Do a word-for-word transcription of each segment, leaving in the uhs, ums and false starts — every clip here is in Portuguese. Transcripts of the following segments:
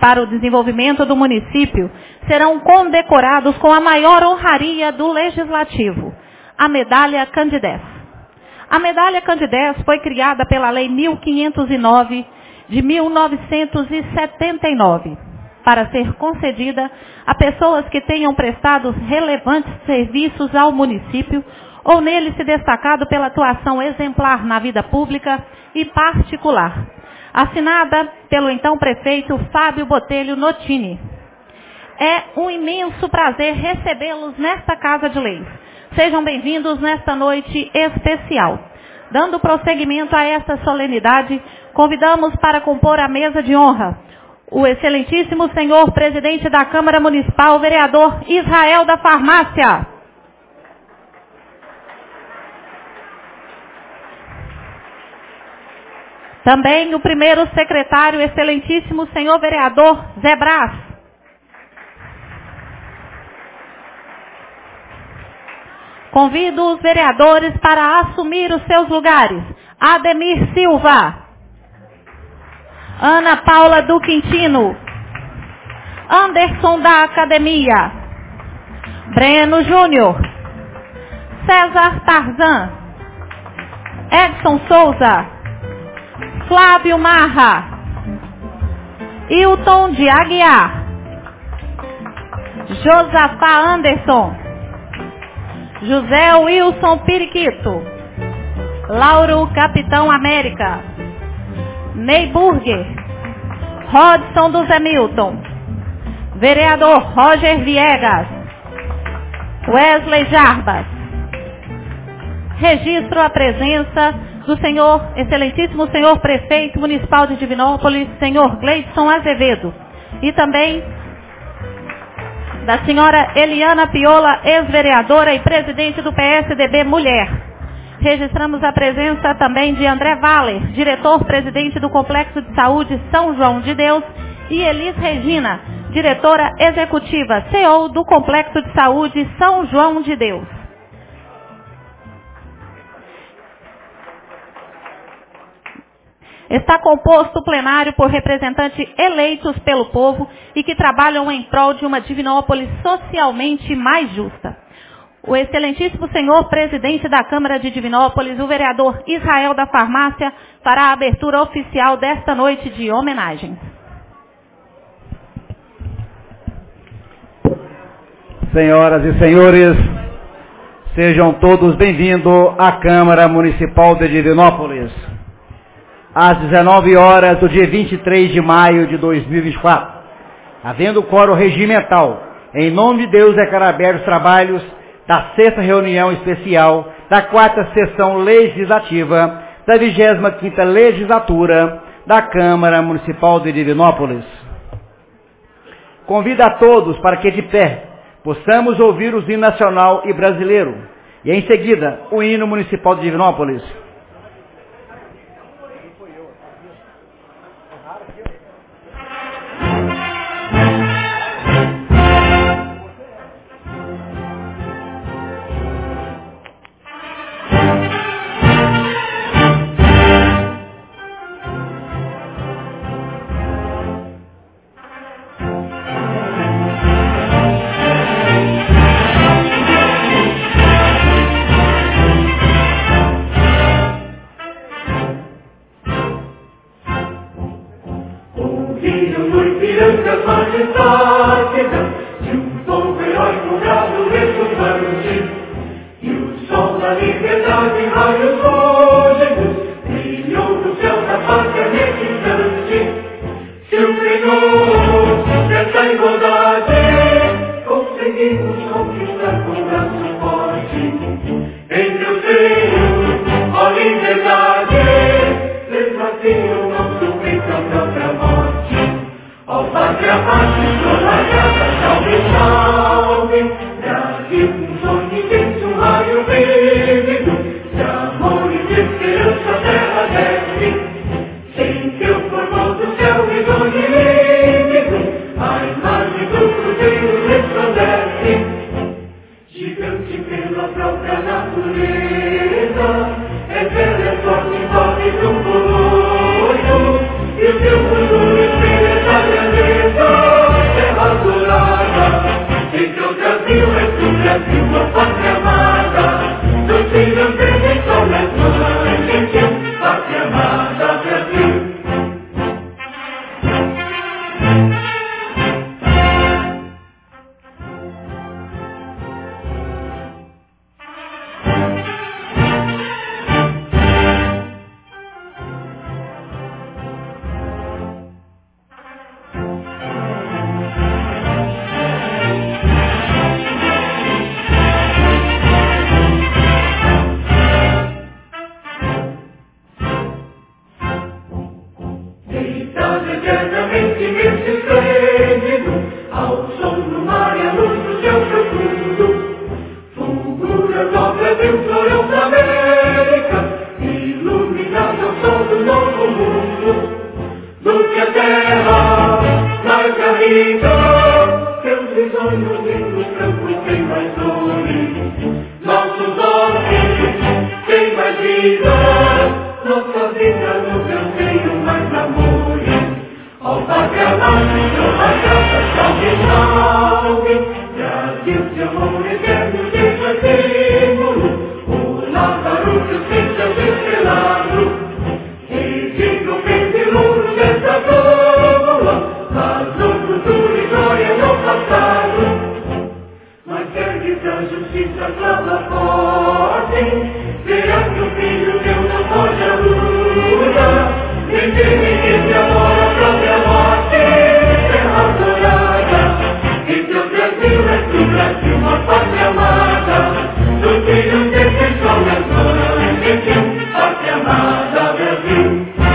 para o desenvolvimento do município serão condecorados com a maior honraria do Legislativo, a Medalha Candidez. A Medalha Candidez foi criada pela Lei mil quinhentos e nove de mil novecentos e setenta e nove, para ser concedida a pessoas que tenham prestado relevantes serviços ao município ou nele se destacado pela atuação exemplar na vida pública e particular. Assinada pelo então prefeito Fábio Botelho Notini. É um imenso prazer recebê-los nesta Casa de Leis. Sejam bem-vindos nesta noite especial. Dando prosseguimento a esta solenidade, convidamos para compor a mesa de honra o excelentíssimo senhor presidente da Câmara Municipal, vereador Israel da Farmácia. Também o primeiro secretário, excelentíssimo senhor vereador Zé Brás. Convido os vereadores para assumir os seus lugares. Ademir Silva. Ana Paula do Quintino. Anderson da Academia. Breno Júnior. César Tarzan. Edson Souza. Flávio Marra. Hilton de Aguiar. Josafá Anderson. José Wilson Periquito. Lauro Capitão América. Ney Burger. Rodson do Zé Milton. Vereador Roger Viegas. Wesley Jarbas. Registro a presença do senhor, excelentíssimo senhor prefeito municipal de Divinópolis, senhor Gleidson Azevedo. E também da senhora Eliana Piola, ex-vereadora e presidente do P S D B Mulher. Registramos a presença também de André Valer, diretor-presidente do Complexo de Saúde São João de Deus, e Elis Regina, diretora executiva, C E O do Complexo de Saúde São João de Deus. Está composto o plenário por representantes eleitos pelo povo e que trabalham em prol de uma Divinópolis socialmente mais justa. O excelentíssimo senhor presidente da Câmara de Divinópolis, o vereador Israel da Farmácia, fará a abertura oficial desta noite de homenagem. Senhoras e senhores, sejam todos bem-vindos à Câmara Municipal de Divinópolis. Às dezenove horas do dia vinte e três de maio de dois mil e vinte e quatro, havendo quórum regimental, em nome de Deus declaro abertos os trabalhos da sexta reunião especial da quarta sessão legislativa da vigésima quinta legislatura da Câmara Municipal de Divinópolis. Convido a todos para que de pé possamos ouvir o hino nacional e brasileiro e em seguida o hino municipal de Divinópolis. E o teu futuro espelha essa grandeza. vida, teus risonhos lindos campos têm mais dores, nossos olhos têm mais vida, nossa vida no canteiro mais amores. Ó pátria amada, ó graça, salve, salve, Brasil de amor eterno seja símbolo, o Lázaro que seja desvelado, e diga o pendilouro dessa cúmula, razão, cultura e glória no passado. Mas ergue-se a justiça, clama forte, verás que o filho teu não foge à luta, nem teme que se amor a própria morte, terra adorada, e teu Brasil é tu Brasil, uma pátria amada, dos filhos desse sol nas mãos de Deus, pátria amada, Brasil.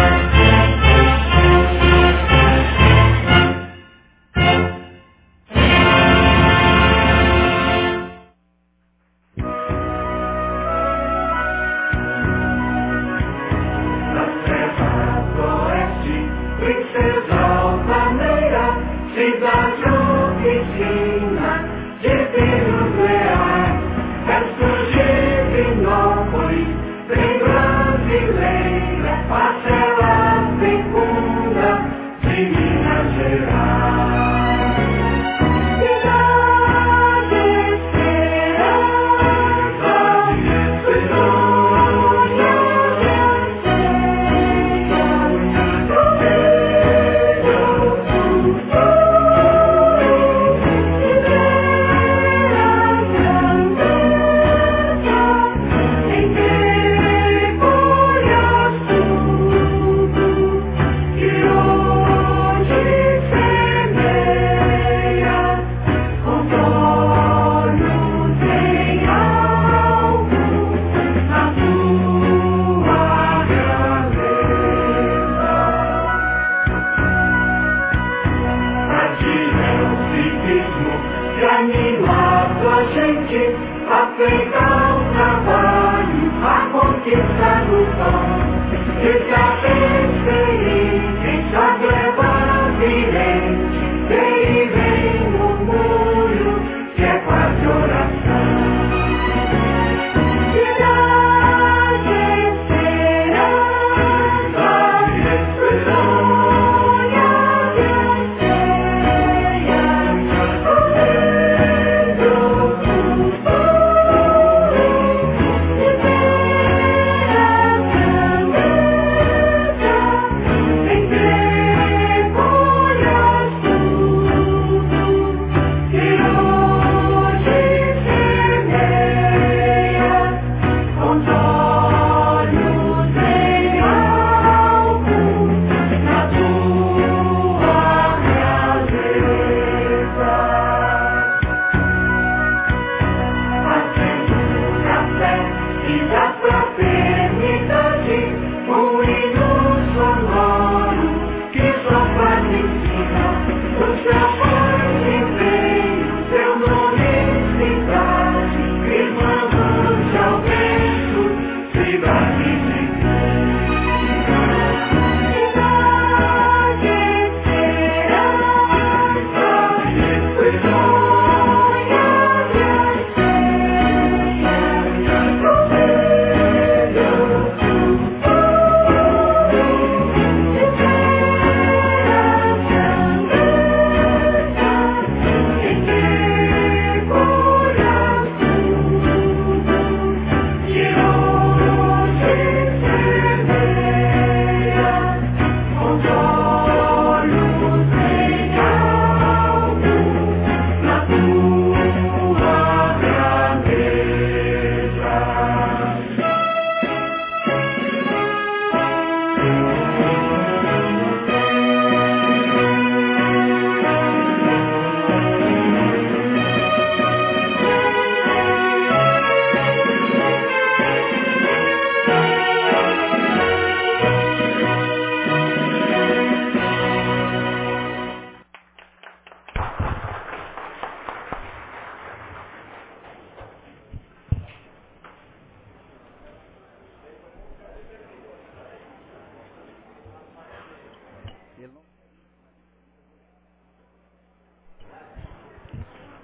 Princesa altaneira, cidade oficina, de filhos leais, ressurgir Vinópolis, bem brasileira, parcela fecunda de Minas Gerais. Cidade esperança, sonha, animado a gente a pegar o trabalho, a conquista do pão, desde a experiência gleba virente, vem e vem o murmúrio que é quase oração. Cidade esperança, sonha,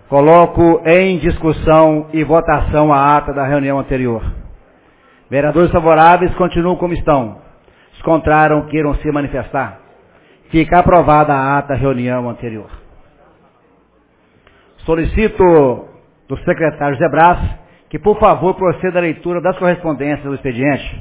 Coloco em discussão e votação a ata da reunião anterior. Vereadores favoráveis continuam como estão. Os contrários queiram se manifestar. Fica aprovada a ata da reunião anterior. Solicito do secretário José Braz que, por favor, proceda à leitura das correspondências do expediente.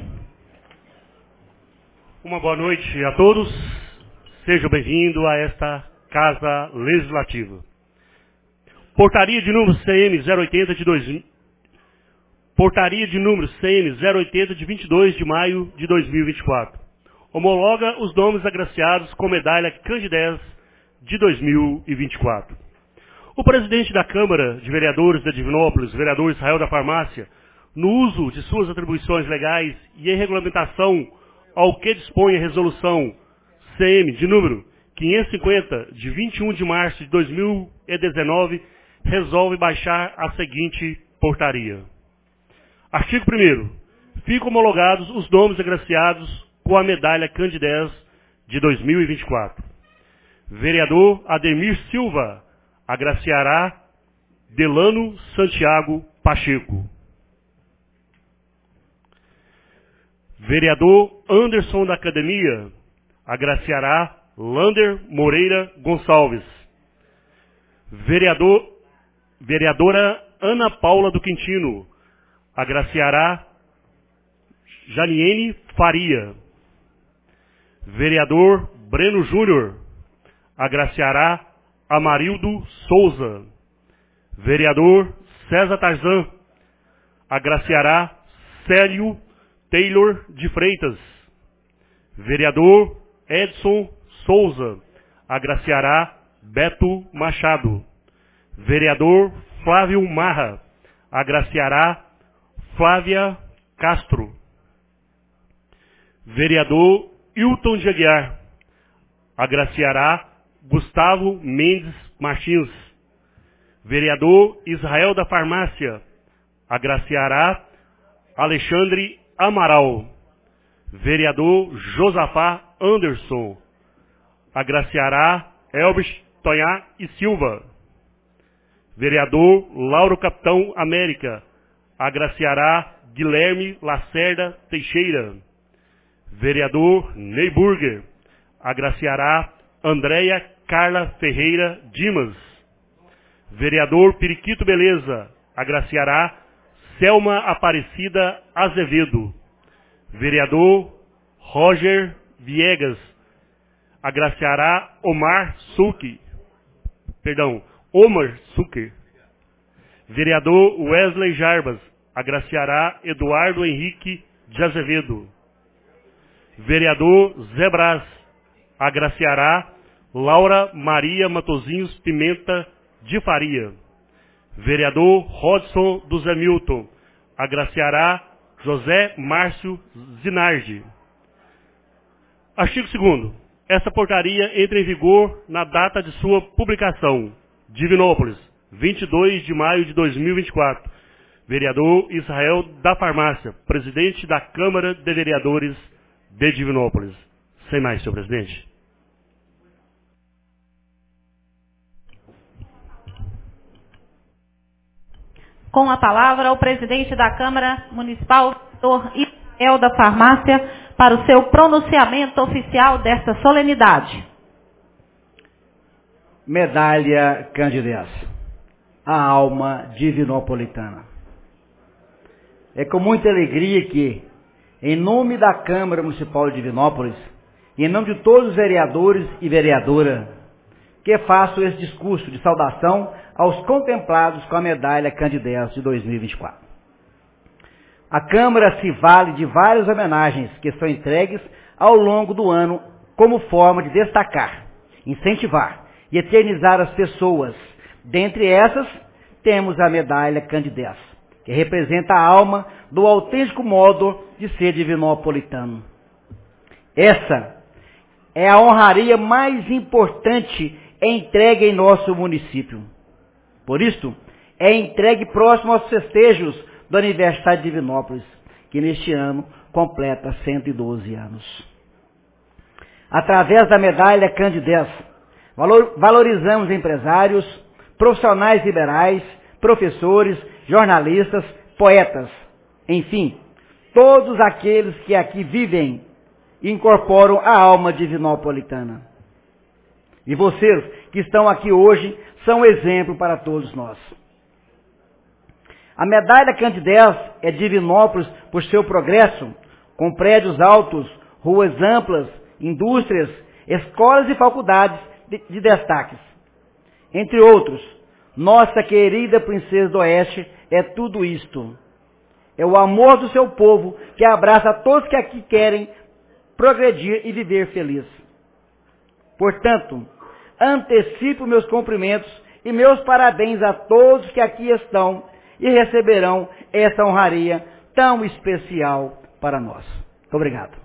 Uma boa noite a todos. Sejam bem-vindos a esta Casa Legislativa. Portaria de número C N zero oitenta de dois mil. Portaria de número C N zero oitenta de vinte e dois de maio de dois mil e vinte e quatro. Homologa os nomes agraciados com medalha Candidez de dois mil e vinte e quatro. O presidente da Câmara de Vereadores de Divinópolis, vereador Israel da Farmácia, no uso de suas atribuições legais e em regulamentação ao que dispõe a resolução C M de número quinhentos e cinquenta de vinte e um de março de dois mil e dezenove, resolve baixar a seguinte portaria. Artigo primeiro. Ficam homologados os nomes agraciados com a medalha Candidez de dois mil e vinte e quatro. Vereador Ademir Silva agraciará Delano Santiago Pacheco. Vereador Anderson da Academia agraciará Lander Moreira Gonçalves. Vereador, vereadora Ana Paula do Quintino agraciará Janiene Faria. Vereador Breno Júnior agraciará Amarildo Souza. Vereador César Tarzan agraciará Célio Taylor de Freitas. Vereador Edson Souza agraciará Beto Machado. Vereador Flávio Marra agraciará Flávia Castro. Vereador Hilton de Aguiar agraciará Gustavo Mendes Martins. Vereador Israel da Farmácia agraciará Alexandre Amaral. Vereador Josafá Anderson agraciará Elbert Tonhá e Silva. Vereador Lauro Capitão América agraciará Guilherme Lacerda Teixeira. Vereador Ney Burger agraciará Andréia Carla Ferreira Dimas. Vereador Periquito Beleza agraciará Selma Aparecida Azevedo. Vereador Roger Viegas agraciará Omar Suki. Perdão, Omar Suki. Vereador Wesley Jarbas agraciará Eduardo Henrique de Azevedo. Vereador Zé Braz agraciará Laura Maria Matozinhos Pimenta de Faria. Vereador Rodson do Zé Milton agraciará José Márcio Zinardi. Artigo segundo. Esta portaria entra em vigor na data de sua publicação. Divinópolis, vinte e dois de maio de dois mil e vinte e quatro. Vereador Israel da Farmácia, presidente da Câmara de Vereadores de Divinópolis. Sem mais, senhor presidente. Com a palavra, o presidente da Câmara Municipal, doutor Israel da Farmácia, para o seu pronunciamento oficial desta solenidade. Medalha Candidez, a alma divinopolitana. É com muita alegria que, em nome da Câmara Municipal de Divinópolis, e em nome de todos os vereadores e vereadora, que faço esse discurso de saudação aos contemplados com a medalha Candidez de dois mil e vinte e quatro. A Câmara se vale de várias homenagens que são entregues ao longo do ano como forma de destacar, incentivar e eternizar as pessoas. Dentre essas, temos a medalha Candidez, que representa a alma do autêntico modo de ser divinopolitano. Essa é a honraria mais importante entregue em nosso município. Por isso, é entregue próximo aos festejos do aniversário de Divinópolis, que neste ano completa cento e doze anos. Através da medalha Candidez, valor, valorizamos empresários, profissionais liberais, professores, jornalistas, poetas, enfim, todos aqueles que aqui vivem e incorporam a alma divinopolitana. E vocês que estão aqui hoje são exemplo para todos nós. A medalha Candidez é Divinópolis por seu progresso, com prédios altos, ruas amplas, indústrias, escolas e faculdades de, de destaques. Entre outros, nossa querida Princesa do Oeste é tudo isto. É o amor do seu povo que abraça a todos que aqui querem progredir e viver feliz. Portanto, antecipo meus cumprimentos e meus parabéns a todos que aqui estão e receberão essa honraria tão especial para nós. Muito obrigado.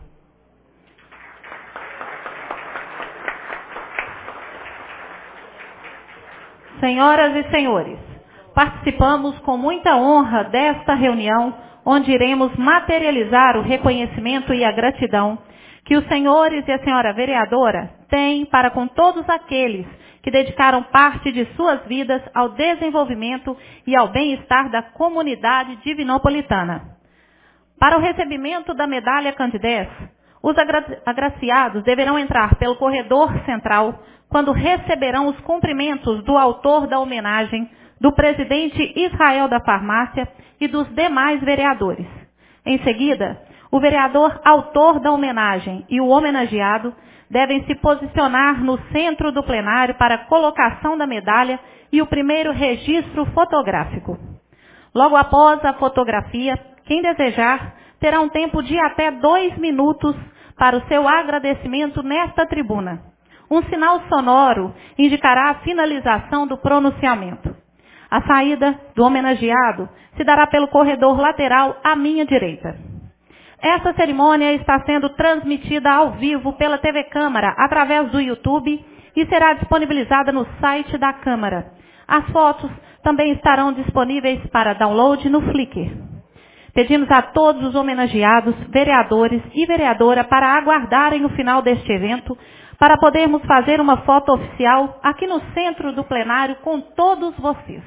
Senhoras e senhores, participamos com muita honra desta reunião, onde iremos materializar o reconhecimento e a gratidão que os senhores e a senhora vereadora têm para com todos aqueles que dedicaram parte de suas vidas ao desenvolvimento e ao bem-estar da comunidade divinopolitana. Para o recebimento da medalha Candidez, os agra- agraciados deverão entrar pelo corredor central, quando receberão os cumprimentos do autor da homenagem, do presidente Israel da Farmácia e dos demais vereadores. Em seguida, o vereador autor da homenagem e o homenageado devem se posicionar no centro do plenário para a colocação da medalha e o primeiro registro fotográfico. Logo após a fotografia, quem desejar terá um tempo de até dois minutos para o seu agradecimento nesta tribuna. Um sinal sonoro indicará a finalização do pronunciamento. A saída do homenageado se dará pelo corredor lateral à minha direita. Essa cerimônia está sendo transmitida ao vivo pela T V Câmara através do YouTube e será disponibilizada no site da Câmara. As fotos também estarão disponíveis para download no Flickr. Pedimos a todos os homenageados, vereadores e vereadora para aguardarem o final deste evento para podermos fazer uma foto oficial aqui no centro do plenário com todos vocês.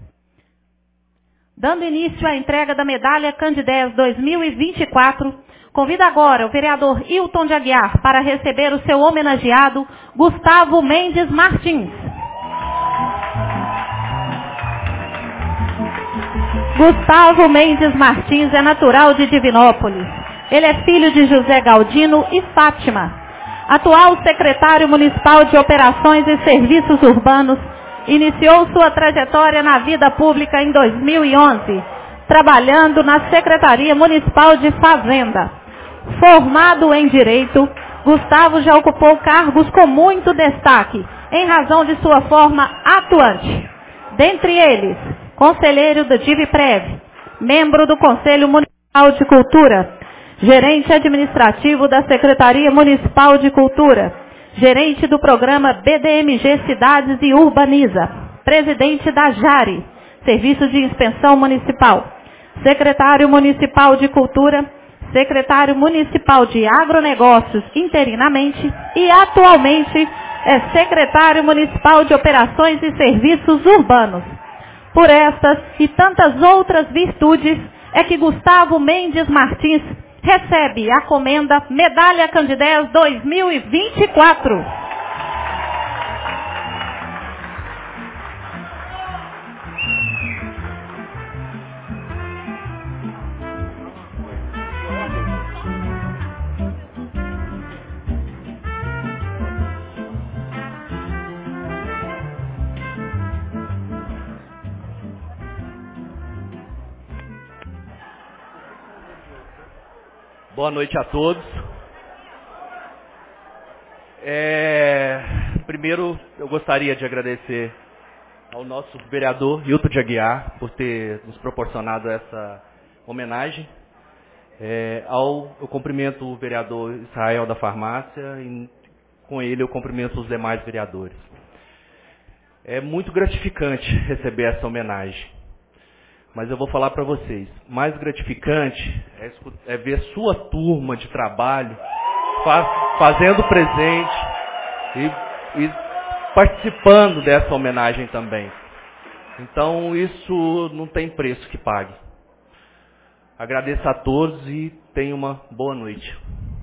Dando início à entrega da medalha Candidez dois mil e vinte e quatro, convido agora o vereador Hilton de Aguiar para receber o seu homenageado, Gustavo Mendes Martins. Gustavo Mendes Martins é natural de Divinópolis. Ele é filho de José Galdino e Fátima. Atual secretário municipal de Operações e Serviços Urbanos, iniciou sua trajetória na vida pública em dois mil e onze, trabalhando na Secretaria Municipal de Fazenda. Formado em Direito, Gustavo já ocupou cargos com muito destaque, em razão de sua forma atuante. Dentre eles, conselheiro do DivPrev, membro do Conselho Municipal de Cultura, gerente administrativo da Secretaria Municipal de Cultura, gerente do programa B D M G Cidades e Urbaniza, presidente da JARE, Serviço de Inspeção Municipal, secretário municipal de Cultura, secretário municipal de Agronegócios interinamente e atualmente é secretário municipal de Operações e Serviços Urbanos. Por estas e tantas outras virtudes é que Gustavo Mendes Martins recebe a comenda Medalha Candidez dois mil e vinte e quatro. Boa noite a todos. É, primeiro, eu gostaria de agradecer ao nosso vereador Hilton de Aguiar por ter nos proporcionado essa homenagem. É, ao, eu cumprimento o vereador Israel da Farmácia e com ele eu cumprimento os demais vereadores. É muito gratificante receber essa homenagem. Mas eu vou falar para vocês, mais gratificante é, é ver sua turma de trabalho faz, fazendo presente e, e participando dessa homenagem também. Então isso não tem preço que pague. Agradeço a todos e tenham uma boa noite.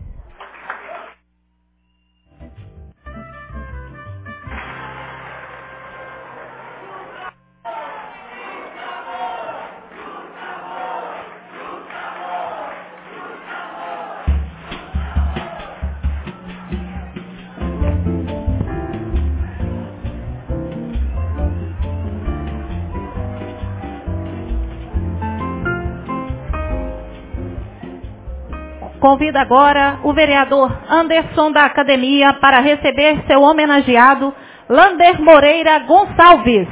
Convido agora o vereador Anderson da Academia para receber seu homenageado, Lander Moreira Gonçalves.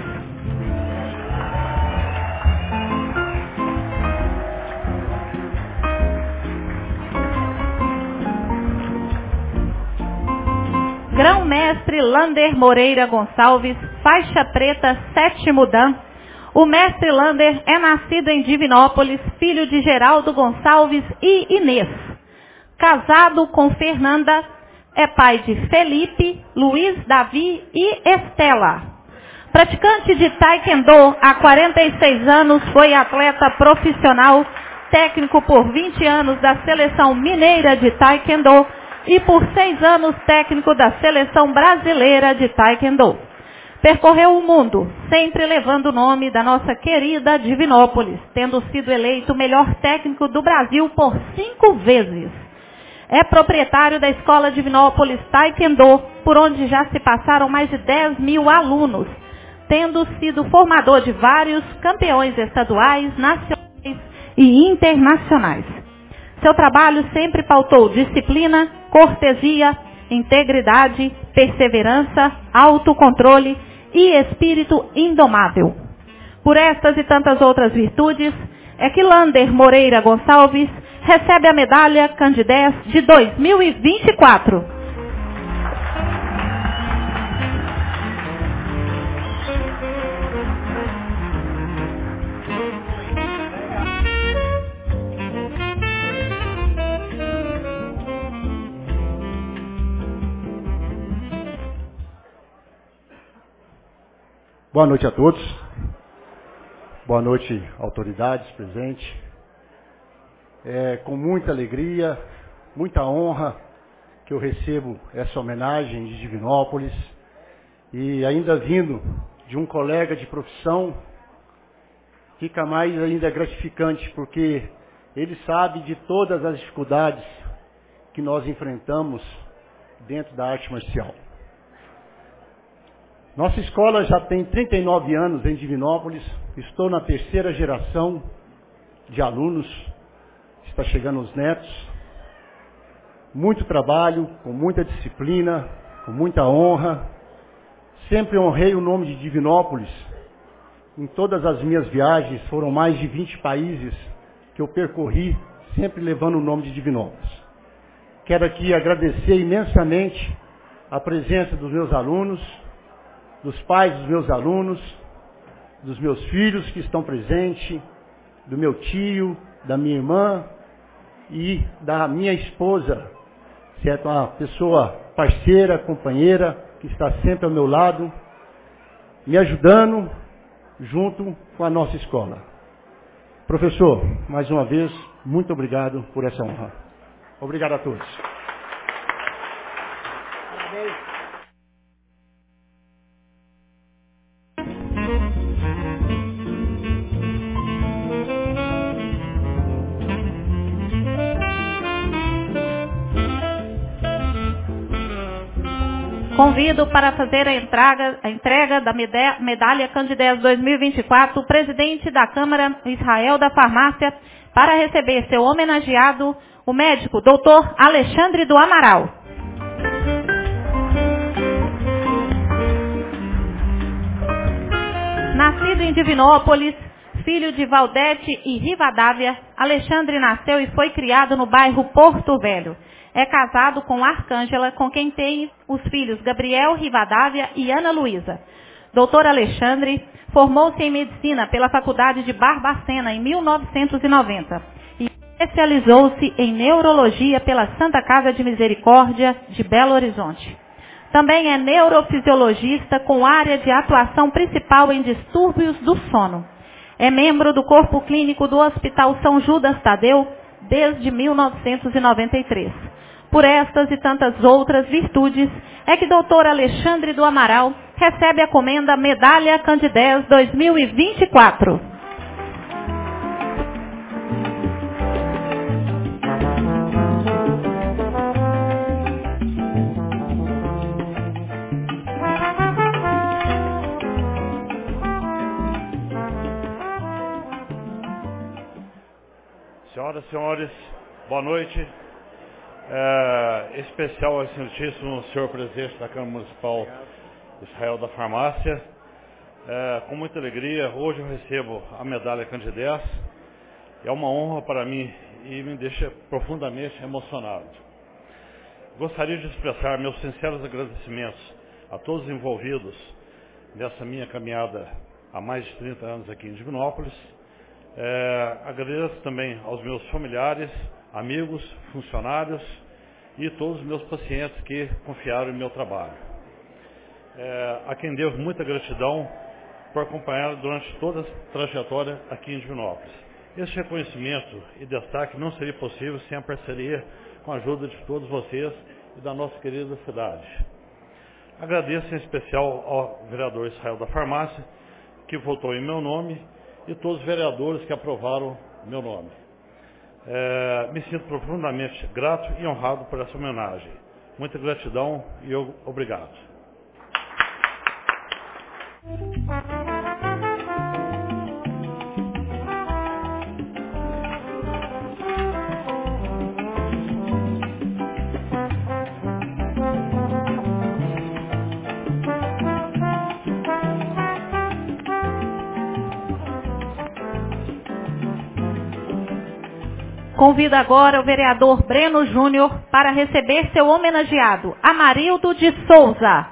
Grão-mestre Lander Moreira Gonçalves, faixa preta, sétimo dan. O mestre Lander é nascido em Divinópolis, filho de Geraldo Gonçalves e Inês. Casado com Fernanda, é pai de Felipe, Luiz, Davi e Estela. Praticante de Taekwondo há quarenta e seis anos, foi atleta profissional, técnico por vinte anos da Seleção Mineira de Taekwondo e por seis anos técnico da Seleção Brasileira de Taekwondo. Percorreu o mundo, sempre levando o nome da nossa querida Divinópolis, tendo sido eleito o melhor técnico do Brasil por cinco vezes. É proprietário da Escola Divinópolis Taekwondo, por onde já se passaram mais de dez mil alunos, tendo sido formador de vários campeões estaduais, nacionais e internacionais. Seu trabalho sempre pautou disciplina, cortesia, integridade, perseverança, autocontrole e espírito indomável. Por estas e tantas outras virtudes, é que Lander Moreira Gonçalves recebe a medalha Candidez de dois mil e vinte e quatro. Boa noite a todos. Boa noite, autoridades presentes. É com muita alegria, muita honra que eu recebo essa homenagem de Divinópolis e ainda vindo de um colega de profissão, fica mais ainda gratificante porque ele sabe de todas as dificuldades que nós enfrentamos dentro da arte marcial. Nossa escola já tem trinta e nove anos em Divinópolis, estou na terceira geração de alunos, está chegando os netos. Muito trabalho, com muita disciplina, com muita honra. Sempre honrei o nome de Divinópolis. Em todas as minhas viagens, foram mais de vinte países que eu percorri, sempre levando o nome de Divinópolis. Quero aqui agradecer imensamente a presença dos meus alunos, dos pais dos meus alunos, dos meus filhos que estão presentes, do meu tio, da minha irmã e da minha esposa, certo? Uma pessoa parceira, companheira, que está sempre ao meu lado, me ajudando junto com a nossa escola. Professor, mais uma vez, muito obrigado por essa honra. Obrigado a todos. Convido para fazer a entrega, a entrega da medalha Candidez dois mil e vinte e quatro o presidente da Câmara, Israel da Farmácia, para receber seu homenageado, o médico doutor Alexandre do Amaral. Nascido em Divinópolis, filho de Valdete e Rivadavia, Alexandre nasceu e foi criado no bairro Porto Velho. É casado com Arcângela, com quem tem os filhos Gabriel, Rivadavia e Ana Luísa. Doutor Alexandre formou-se em medicina pela Faculdade de Barbacena em mil novecentos e noventa e especializou-se em neurologia pela Santa Casa de Misericórdia de Belo Horizonte. Também é neurofisiologista com área de atuação principal em distúrbios do sono. É membro do Corpo Clínico do Hospital São Judas Tadeu desde mil novecentos e noventa e três. Por estas e tantas outras virtudes, é que doutor Alexandre do Amaral recebe a comenda Medalha Candidez dois mil e vinte e quatro. Senhoras e senhores, boa noite. É, especial ao excelentíssimo senhor presidente da Câmara Municipal Israel da Farmácia. É, com muita alegria, hoje eu recebo a medalha Candidez. É uma honra para mim e me deixa profundamente emocionado. Gostaria de expressar meus sinceros agradecimentos a todos os envolvidos nessa minha caminhada há mais de trinta anos aqui em Divinópolis. É, agradeço também aos meus familiares, amigos, funcionários e todos os meus pacientes que confiaram em meu trabalho. É, a quem devo muita gratidão por acompanhar durante toda a trajetória aqui em Divinópolis. Esse reconhecimento e destaque não seria possível sem a parceria com a ajuda de todos vocês e da nossa querida cidade. Agradeço em especial ao vereador Israel da Farmácia, que votou em meu nome, e todos os vereadores que aprovaram meu nome. É, me sinto profundamente grato e honrado por essa homenagem. Muita gratidão e eu, obrigado. Convido agora o vereador Breno Júnior para receber seu homenageado, Amarildo de Souza.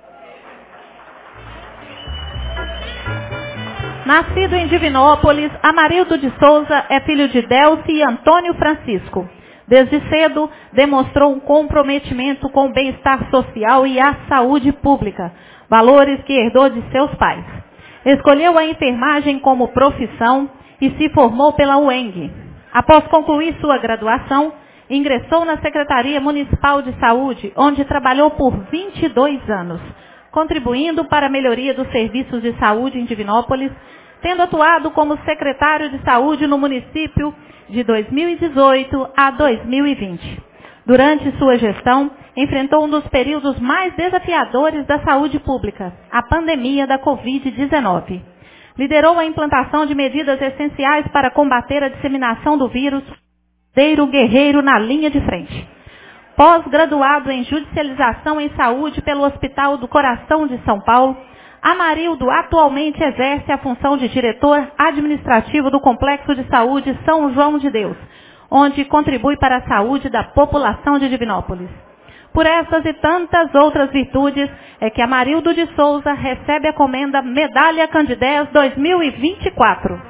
Nascido em Divinópolis, Amarildo de Souza é filho de Delci e Antônio Francisco. Desde cedo, demonstrou um comprometimento com o bem-estar social e a saúde pública, valores que herdou de seus pais. Escolheu a enfermagem como profissão e se formou pela U E N G. Após concluir sua graduação, ingressou na Secretaria Municipal de Saúde, onde trabalhou por vinte e dois anos, contribuindo para a melhoria dos serviços de saúde em Divinópolis, tendo atuado como secretário de saúde no município de dois mil e dezoito a dois mil e vinte. Durante sua gestão, enfrentou um dos períodos mais desafiadores da saúde pública, a pandemia da covid dezenove. Liderou a implantação de medidas essenciais para combater a disseminação do vírus, verdadeiro guerreiro na linha de frente. Pós-graduado em judicialização em saúde pelo Hospital do Coração de São Paulo, Amarildo atualmente exerce a função de diretor administrativo do Complexo de Saúde São João de Deus, onde contribui para a saúde da população de Divinópolis. Por essas e tantas outras virtudes, é que Amarildo de Souza recebe a comenda Medalha Candidez dois mil e vinte e quatro.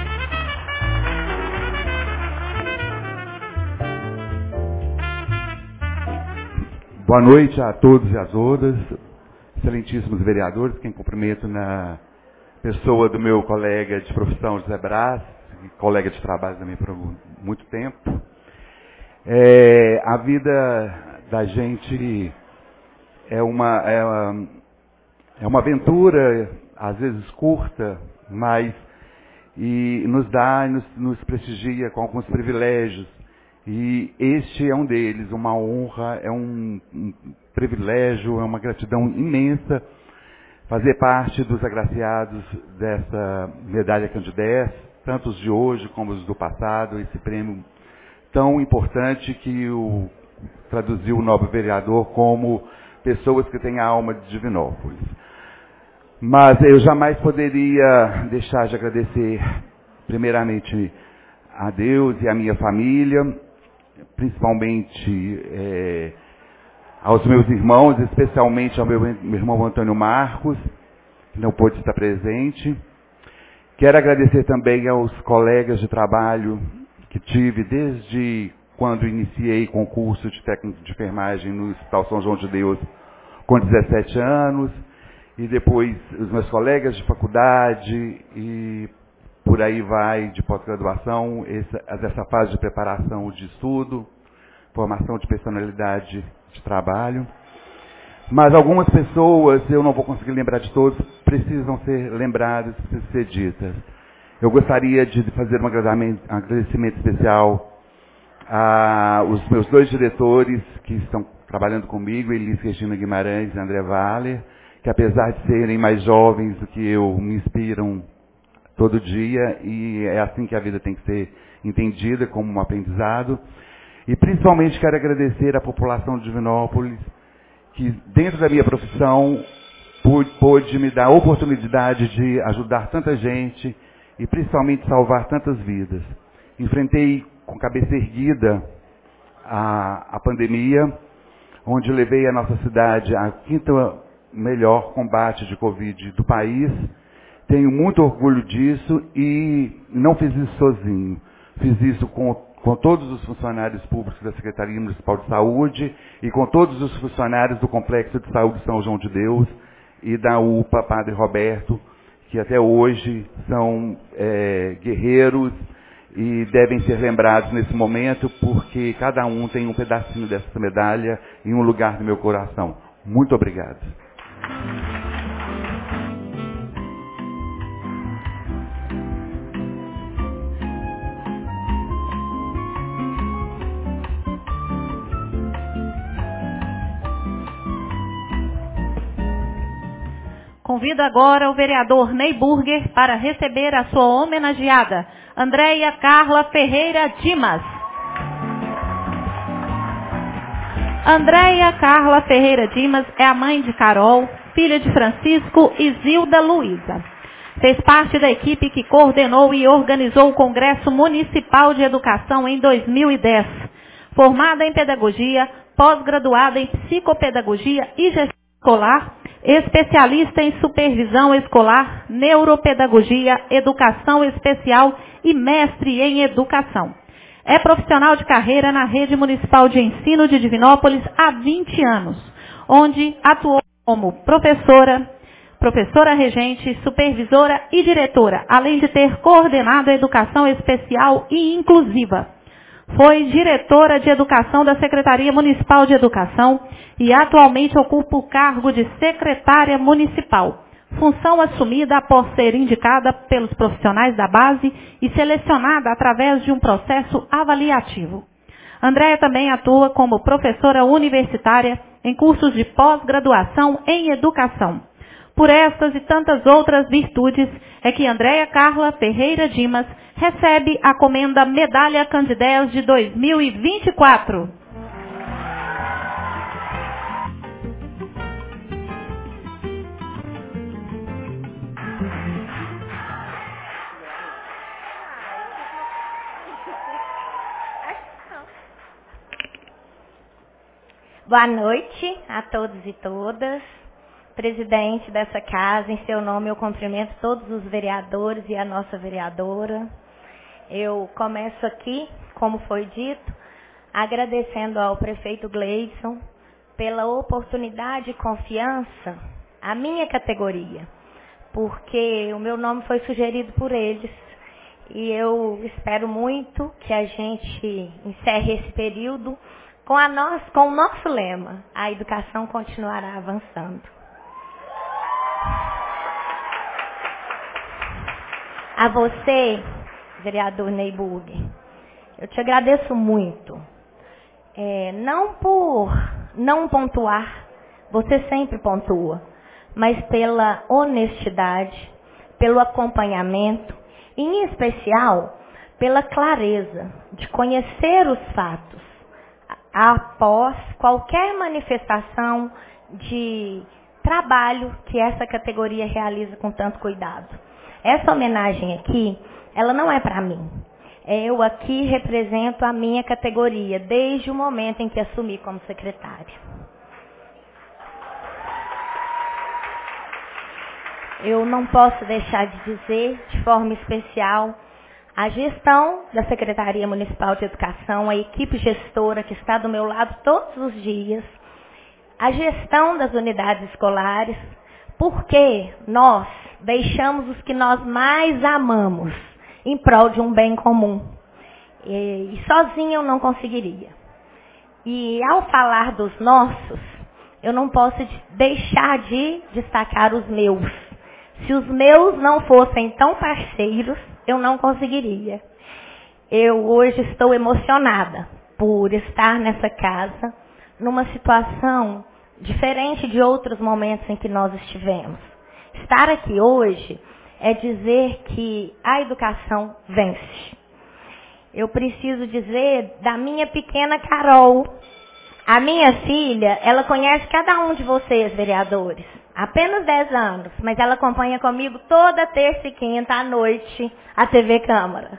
Boa noite a todos e a todas, excelentíssimos vereadores, quem cumprimento na pessoa do meu colega de profissão, José Brás, colega de trabalho também por muito tempo. É, a vida da gente é uma, é, uma, é uma aventura, às vezes curta, mas e nos dá, nos, nos prestigia com alguns privilégios. E este é um deles, uma honra, é um, um privilégio, é uma gratidão imensa fazer parte dos agraciados dessa medalha Candidez, tanto os de hoje como os do passado, esse prêmio tão importante que o traduziu o nobre vereador como pessoas que têm a alma de Divinópolis. Mas eu jamais poderia deixar de agradecer, primeiramente, a Deus e a minha família, principalmente é, aos meus irmãos, especialmente ao meu, meu irmão Antônio Marcos, que não pôde estar presente. Quero agradecer também aos colegas de trabalho que tive desde quando iniciei concurso de técnico de enfermagem no Hospital São João de Deus, com dezessete anos, e depois os meus colegas de faculdade, e por aí vai, de pós-graduação, essa, essa fase de preparação de estudo, formação de personalidade de trabalho. Mas algumas pessoas, eu não vou conseguir lembrar de todos, precisam ser lembradas, precisam ser ditas. Eu gostaria de fazer um agradecimento especial aos meus dois diretores que estão trabalhando comigo, Elis Regina Guimarães e André Valer, que apesar de serem mais jovens do que eu, me inspiram todo dia, e é assim que a vida tem que ser entendida, como um aprendizado. E principalmente quero agradecer à população de Divinópolis, que dentro da minha profissão pôde me dar a oportunidade de ajudar tanta gente e principalmente salvar tantas vidas. Enfrentei com cabeça erguida a, a pandemia, onde levei a nossa cidade a quinta melhor combate de Covid do país. Tenho muito orgulho disso e não fiz isso sozinho. Fiz isso com, com todos os funcionários públicos da Secretaria Municipal de Saúde e com todos os funcionários do Complexo de Saúde São João de Deus e da U P A Padre Roberto, que até hoje são é, guerreiros e devem ser lembrados nesse momento, porque cada um tem um pedacinho dessa medalha em um lugar do meu coração. Muito obrigado. Convido agora o vereador Ney Burger para receber a sua homenageada, Andréia Carla Ferreira Dimas. Andréia Carla Ferreira Dimas é a mãe de Carol, filha de Francisco e Zilda Luiza. Fez parte da equipe que coordenou e organizou o Congresso Municipal de Educação em dois mil e dez. Formada em pedagogia, pós-graduada em psicopedagogia e gestão escolar, especialista em supervisão escolar, neuropedagogia, educação especial e mestre em educação. É profissional de carreira na Rede Municipal de Ensino de Divinópolis há vinte anos, onde atuou como professora, professora regente, supervisora e diretora, além de ter coordenado a educação especial e inclusiva. Foi diretora de educação da Secretaria Municipal de Educação e atualmente ocupa o cargo de secretária municipal, função assumida após ser indicada pelos profissionais da base e selecionada através de um processo avaliativo. Andréia também atua como professora universitária em cursos de pós-graduação em educação. Por estas e tantas outras virtudes é que Andréia Carla Ferreira Dimas recebe a comenda Medalha Candidez de dois mil e vinte e quatro. Boa noite a todos e todas. Presidente dessa casa, em seu nome eu cumprimento todos os vereadores e a nossa vereadora. Eu começo aqui, como foi dito, agradecendo ao prefeito Gleison pela oportunidade e confiança à minha categoria, porque o meu nome foi sugerido por eles e eu espero muito que a gente encerre esse período com, a nós, com o nosso lema: a educação continuará avançando. A você, vereador Ney Burger, eu te agradeço muito. É, não por não pontuar, você sempre pontua, mas pela honestidade, pelo acompanhamento, e em especial pela clareza de conhecer os fatos após qualquer manifestação de trabalho que essa categoria realiza com tanto cuidado. Essa homenagem aqui, ela não é para mim. Eu aqui represento a minha categoria, desde o momento em que assumi como secretária. Eu não posso deixar de dizer, de forma especial, a gestão da Secretaria Municipal de Educação, a equipe gestora que está do meu lado todos os dias, a gestão das unidades escolares, porque nós deixamos os que nós mais amamos em prol de um bem comum. E, e sozinha eu não conseguiria. E ao falar dos nossos, eu não posso deixar de destacar os meus. Se os meus não fossem tão parceiros, eu não conseguiria. Eu hoje estou emocionada por estar nessa casa, numa situação diferente de outros momentos em que nós estivemos. Estar aqui hoje é dizer que a educação vence. Eu preciso dizer da minha pequena Carol. A minha filha, ela conhece cada um de vocês, vereadores. Apenas dez anos, mas ela acompanha comigo toda terça e quinta à noite a T V Câmara.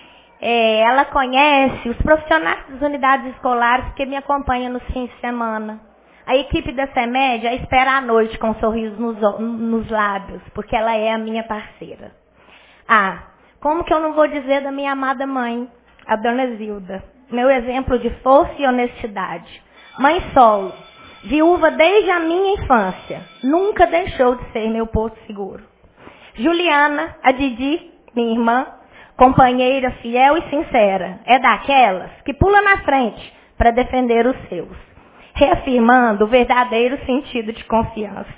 É, ela conhece os profissionais das unidades escolares que me acompanham nos fins de semana. A equipe da CEMED a espera à noite com um sorriso nos, nos lábios, porque ela é a minha parceira. Ah, como que eu não vou dizer da minha amada mãe, a dona Zilda, meu exemplo de força e honestidade. Mãe solo, viúva desde a minha infância, nunca deixou de ser meu porto seguro. Juliana, a Didi, minha irmã, companheira fiel e sincera, é daquelas que pula na frente para defender os seus, reafirmando o verdadeiro sentido de confiança.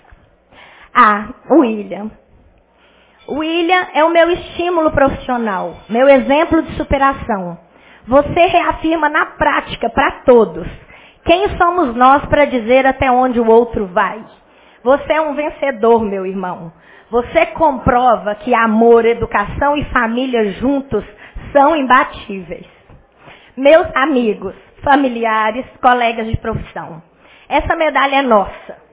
Ah, William. William é o meu estímulo profissional, meu exemplo de superação. Você reafirma na prática para todos. Quem somos nós para dizer até onde o outro vai? Você é um vencedor, meu irmão. Você comprova que amor, educação e família juntos são imbatíveis. Meus amigos, familiares, colegas de profissão, essa medalha é nossa.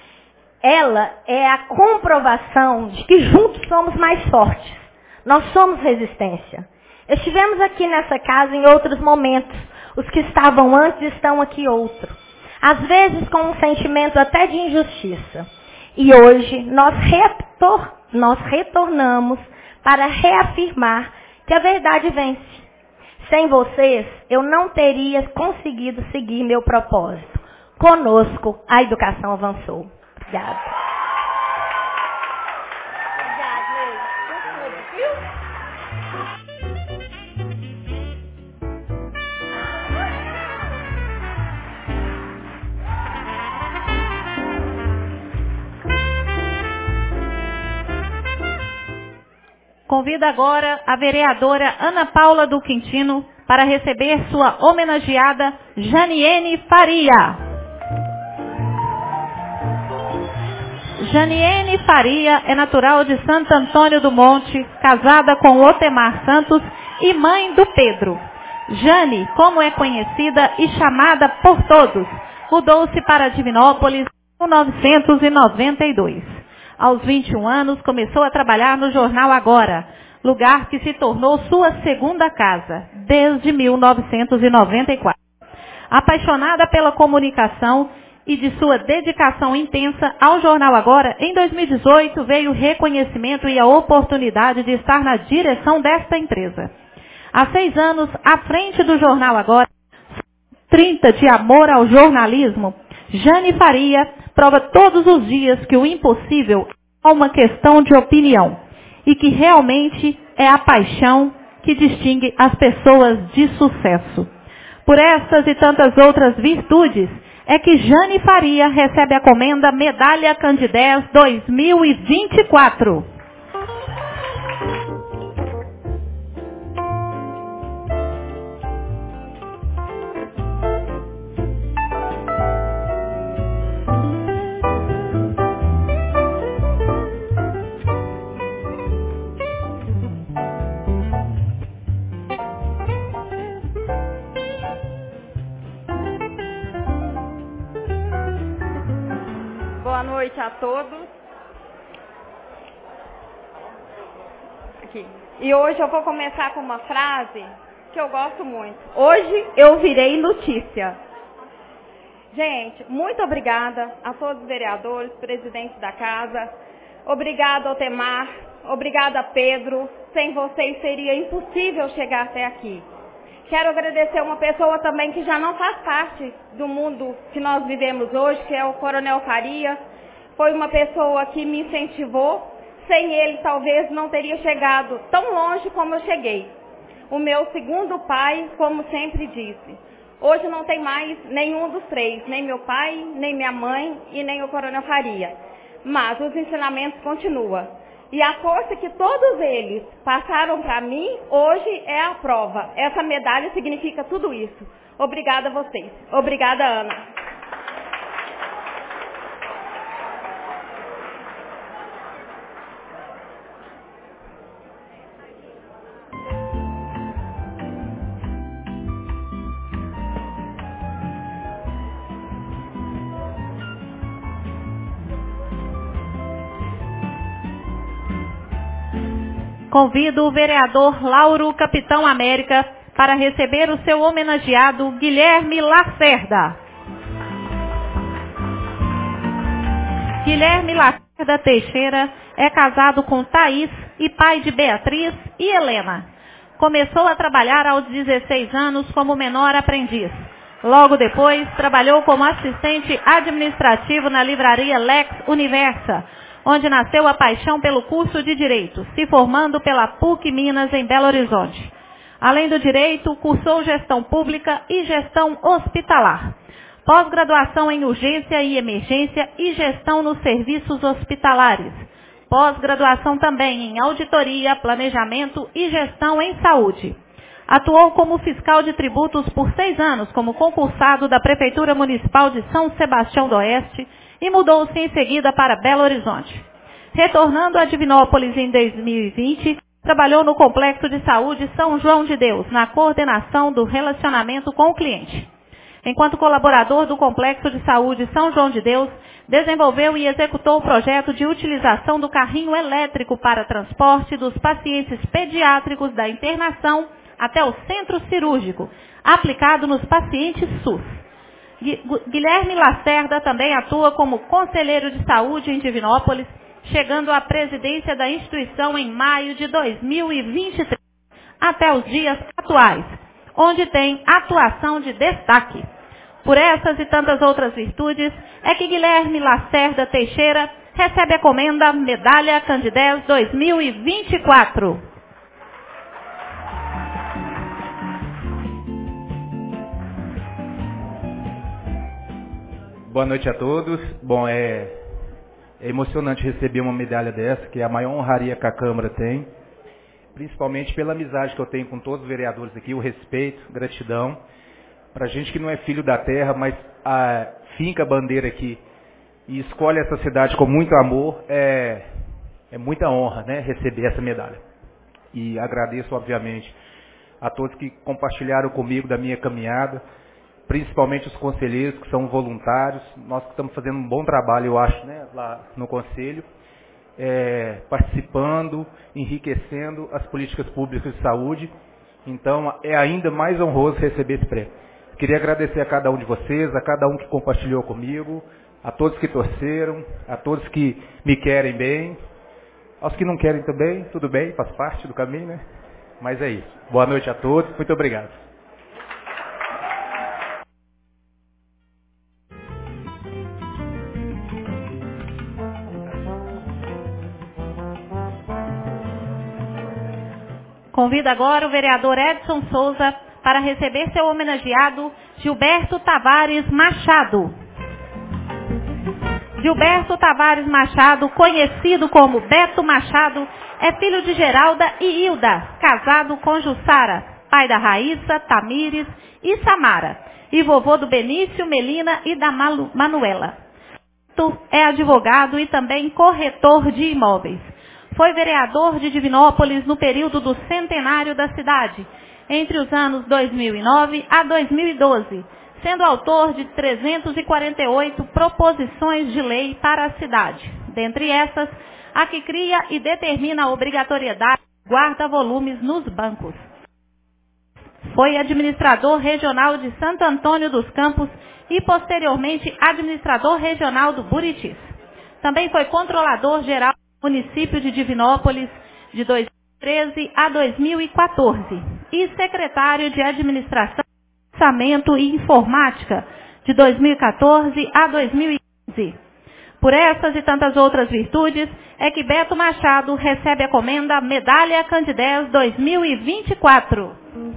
Ela é a comprovação de que juntos somos mais fortes. Nós somos resistência. Estivemos aqui nessa casa em outros momentos. Os que estavam antes estão aqui outro. Às vezes com um sentimento até de injustiça. E hoje nós, retor- nós retornamos para reafirmar que a verdade vence. Sem vocês, eu não teria conseguido seguir meu propósito. Conosco, a educação avançou. Obrigada. Convido agora a vereadora Ana Paula do Quintino para receber sua homenageada Janiene Faria. Janiene Faria é natural de Santo Antônio do Monte, casada com Otemar Santos e mãe do Pedro. Jane, como é conhecida e chamada por todos, mudou-se para Divinópolis em mil novecentos e noventa e dois. Aos vinte e um anos, começou a trabalhar no jornal Agora, lugar que se tornou sua segunda casa, desde mil novecentos e noventa e quatro. Apaixonada pela comunicação e de sua dedicação intensa ao jornal Agora, em dois mil e dezoito veio o reconhecimento e a oportunidade de estar na direção desta empresa. Há seis anos, à frente do jornal Agora, trinta de amor ao jornalismo, Jane Faria prova todos os dias que o impossível é uma questão de opinião e que realmente é a paixão que distingue as pessoas de sucesso. Por essas e tantas outras virtudes é que Jane Faria recebe a comenda Medalha Candidez dois mil e vinte e quatro. Boa noite a todos. Aqui. E hoje eu vou começar com uma frase que eu gosto muito. Hoje eu virei notícia. Gente, muito obrigada a todos os vereadores, presidentes da casa. Obrigada, Otemar. Obrigada, Pedro. Sem vocês seria impossível chegar até aqui. Quero agradecer uma pessoa também que já não faz parte do mundo que nós vivemos hoje, que é o Coronel Faria. Foi uma pessoa que me incentivou. Sem ele, talvez não teria chegado tão longe como eu cheguei. O meu segundo pai, como sempre disse. Hoje não tem mais nenhum dos três, nem meu pai, nem minha mãe e nem o Coronel Faria. Mas os ensinamentos continuam. E a força que todos eles passaram para mim, hoje é a prova. Essa medalha significa tudo isso. Obrigada a vocês. Obrigada, Ana. Convido o vereador Lauro Capitão América para receber o seu homenageado Guilherme Lacerda. Guilherme Lacerda Teixeira é casado com Thaís e pai de Beatriz e Helena. Começou a trabalhar aos dezesseis anos como menor aprendiz. Logo depois, trabalhou como assistente administrativo na livraria Lex Universa, onde nasceu a paixão pelo curso de Direito, se formando pela P U C Minas em Belo Horizonte. Além do Direito, cursou Gestão Pública e Gestão Hospitalar. Pós-graduação em Urgência e Emergência e Gestão nos Serviços Hospitalares. Pós-graduação também em Auditoria, Planejamento e Gestão em Saúde. Atuou como fiscal de tributos por seis anos, como concursado da Prefeitura Municipal de São Sebastião do Oeste, e mudou-se em seguida para Belo Horizonte. Retornando a Divinópolis em dois mil e vinte, trabalhou no Complexo de Saúde São João de Deus, na coordenação do relacionamento com o cliente. Enquanto colaborador do Complexo de Saúde São João de Deus, desenvolveu e executou o projeto de utilização do carrinho elétrico para transporte dos pacientes pediátricos da internação até o centro cirúrgico, aplicado nos pacientes SUS. Guilherme Lacerda também atua como conselheiro de saúde em Divinópolis, chegando à presidência da instituição em maio de dois mil e vinte e três, até os dias atuais, onde tem atuação de destaque. Por essas e tantas outras virtudes, é que Guilherme Lacerda Teixeira recebe a comenda Medalha Candidez dois mil e vinte e quatro. Boa noite a todos. Bom, é, é emocionante receber uma medalha dessa, que é a maior honraria que a Câmara tem, principalmente pela amizade que eu tenho com todos os vereadores aqui, o respeito, gratidão. Para gente que não é filho da terra, mas a, finca a bandeira aqui e escolhe essa cidade com muito amor, é, é muita honra, né, receber essa medalha. E agradeço, obviamente, a todos que compartilharam comigo da minha caminhada, principalmente os conselheiros que são voluntários. Nós que estamos fazendo um bom trabalho, eu acho, né, lá no Conselho, é, participando, enriquecendo as políticas públicas de saúde. Então, é ainda mais honroso receber esse prêmio. Queria agradecer a cada um de vocês, a cada um que compartilhou comigo, a todos que torceram, a todos que me querem bem, aos que não querem também, tudo bem, faz parte do caminho, né? Mas é isso. Boa noite a todos, muito obrigado. Convido agora o vereador Edson Souza para receber seu homenageado Gilberto Tavares Machado. Gilberto Tavares Machado, conhecido como Beto Machado, é filho de Geralda e Hilda, casado com Jussara, pai da Raíssa, Tamires e Samara, e vovô do Benício, Melina e da Malu, Manuela. É advogado e também corretor de imóveis. Foi vereador de Divinópolis no período do centenário da cidade, entre os anos dois mil e nove a dois mil e doze, sendo autor de trezentas e quarenta e oito proposições de lei para a cidade. Dentre essas, a que cria e determina a obrigatoriedade de guarda-volumes nos bancos. Foi administrador regional de Santo Antônio dos Campos e, posteriormente, administrador regional do Buritis. Também foi controlador geral município de Divinópolis de dois mil e treze a dois mil e quatorze. e secretário de Administração, Orçamento e Informática de dois mil e quatorze a dois mil e quinze. Por essas e tantas outras virtudes, é que Beto Machado recebe a comenda Medalha Candidez dois mil e vinte e quatro.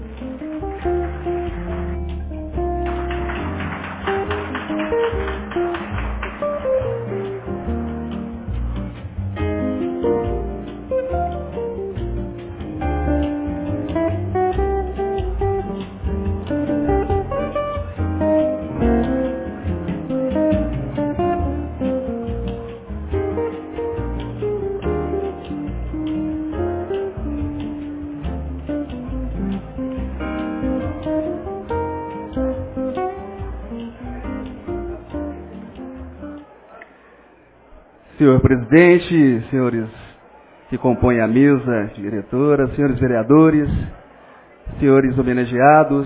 Senhor presidente, senhores que compõem a mesa diretora, senhores vereadores, senhores homenageados,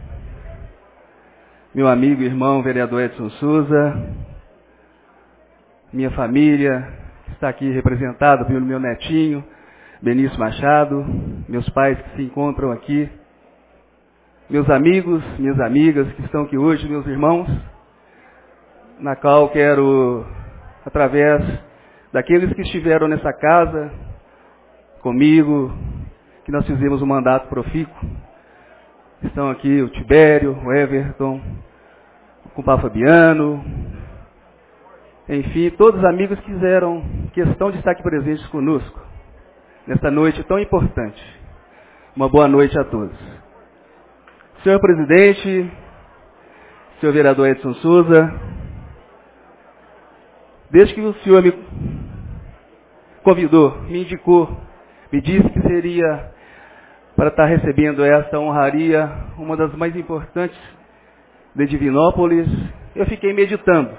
meu amigo e irmão vereador Edson Souza, minha família, que está aqui representada pelo meu netinho, Benício Machado, meus pais que se encontram aqui, meus amigos, minhas amigas que estão aqui hoje, meus irmãos, na qual quero, através daqueles que estiveram nessa casa comigo, que nós fizemos um mandato profícuo. Estão aqui o Tibério, o Everton, o compadre Fabiano, enfim, todos os amigos que fizeram questão de estar aqui presentes conosco, nesta noite tão importante. Uma boa noite a todos. Senhor presidente, senhor vereador Edson Souza, desde que o senhor me convidou, me indicou, me disse que seria para estar recebendo esta honraria, uma das mais importantes de Divinópolis, eu fiquei meditando.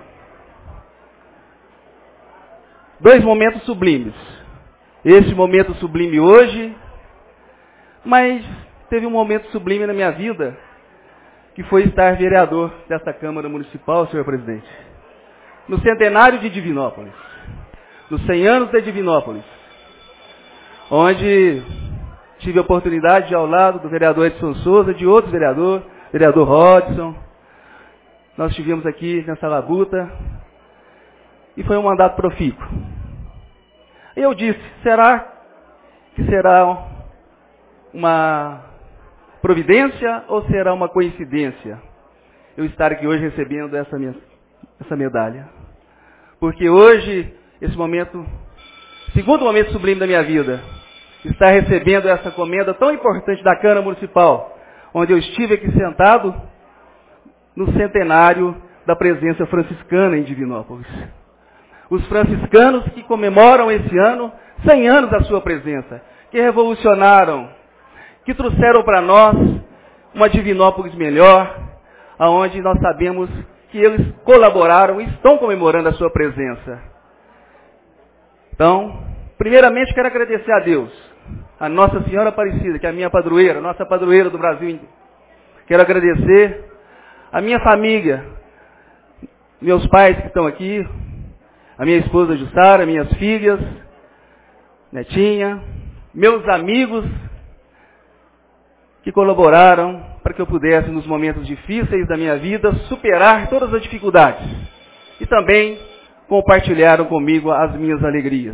Dois momentos sublimes. Esse momento sublime hoje, mas teve um momento sublime na minha vida, que foi estar vereador desta Câmara Municipal, senhor presidente. No centenário de Divinópolis, nos cem anos de Divinópolis, onde tive a oportunidade de, ao lado do vereador Edson Souza, de outros vereadores, vereador Rodson, nós estivemos aqui nessa labuta, e foi um mandato profícuo. Eu disse, será que será uma providência ou será uma coincidência eu estar aqui hoje recebendo essa, minha, essa medalha? Porque hoje, esse momento, segundo momento sublime da minha vida, estar recebendo essa comenda tão importante da Câmara Municipal, onde eu estive aqui sentado no centenário da presença franciscana em Divinópolis. Os franciscanos que comemoram esse ano cem anos da sua presença, que revolucionaram, que trouxeram para nós uma Divinópolis melhor, aonde nós sabemos que eles colaboraram e estão comemorando a sua presença. Então, primeiramente quero agradecer a Deus, a Nossa Senhora Aparecida, que é a minha padroeira, nossa padroeira do Brasil. Quero agradecer a minha família, meus pais que estão aqui, a minha esposa Jussara, minhas filhas, netinha, meus amigos que colaboraram para que eu pudesse, nos momentos difíceis da minha vida, superar todas as dificuldades. E também compartilharam comigo as minhas alegrias.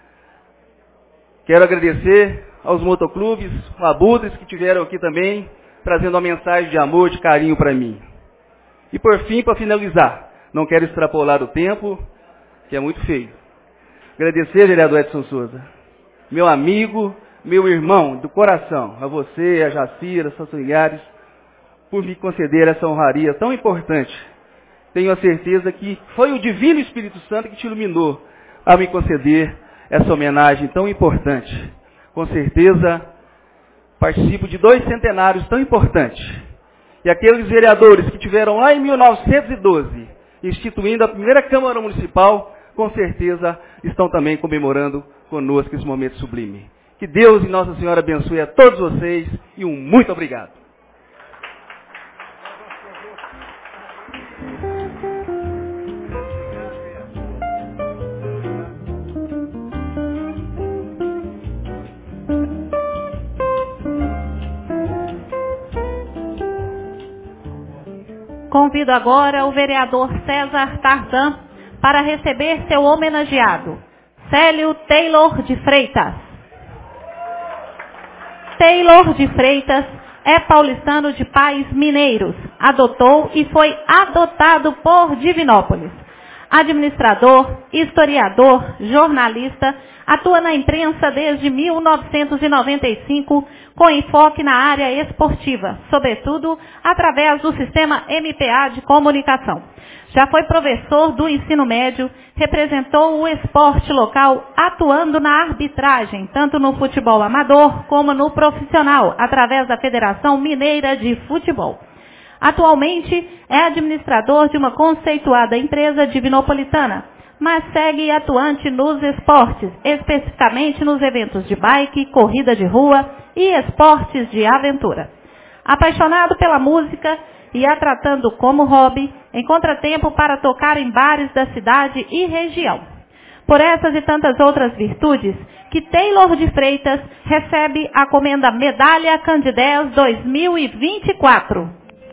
Quero agradecer aos motoclubes, abutres que tiveram aqui também, trazendo uma mensagem de amor, de carinho para mim. E por fim, para finalizar, não quero extrapolar o tempo, que é muito feio. Agradecer, vereador Edson Souza, meu amigo, meu irmão do coração, a você, a Jacira, seus familiares, por me conceder essa honraria tão importante. Tenho a certeza que foi o Divino Espírito Santo que te iluminou a me conceder essa homenagem tão importante. Com certeza, participo de dois centenários tão importantes. E aqueles vereadores que tiveram lá em mil novecentos e doze, instituindo a primeira Câmara Municipal, com certeza estão também comemorando conosco esse momento sublime. Que Deus e Nossa Senhora abençoe a todos vocês e um muito obrigado. Convido agora o vereador César Tarzan para receber seu homenageado, Célio Taylor de Freitas. Taylor de Freitas é paulistano de pais mineiros, adotou e foi adotado por Divinópolis. Administrador, historiador, jornalista, atua na imprensa desde mil novecentos e noventa e cinco, com enfoque na área esportiva, sobretudo através do sistema M P A de comunicação. Já foi professor do ensino médio, representou o esporte local atuando na arbitragem, tanto no futebol amador como no profissional, através da Federação Mineira de Futebol. Atualmente é administrador de uma conceituada empresa divinopolitana, mas segue atuante nos esportes, especificamente nos eventos de bike, corrida de rua e esportes de aventura. Apaixonado pela música e a tratando como hobby, encontra tempo para tocar em bares da cidade e região. Por essas e tantas outras virtudes, que Taylor de Freitas recebe a comenda Medalha Candidez dois mil e vinte e quatro.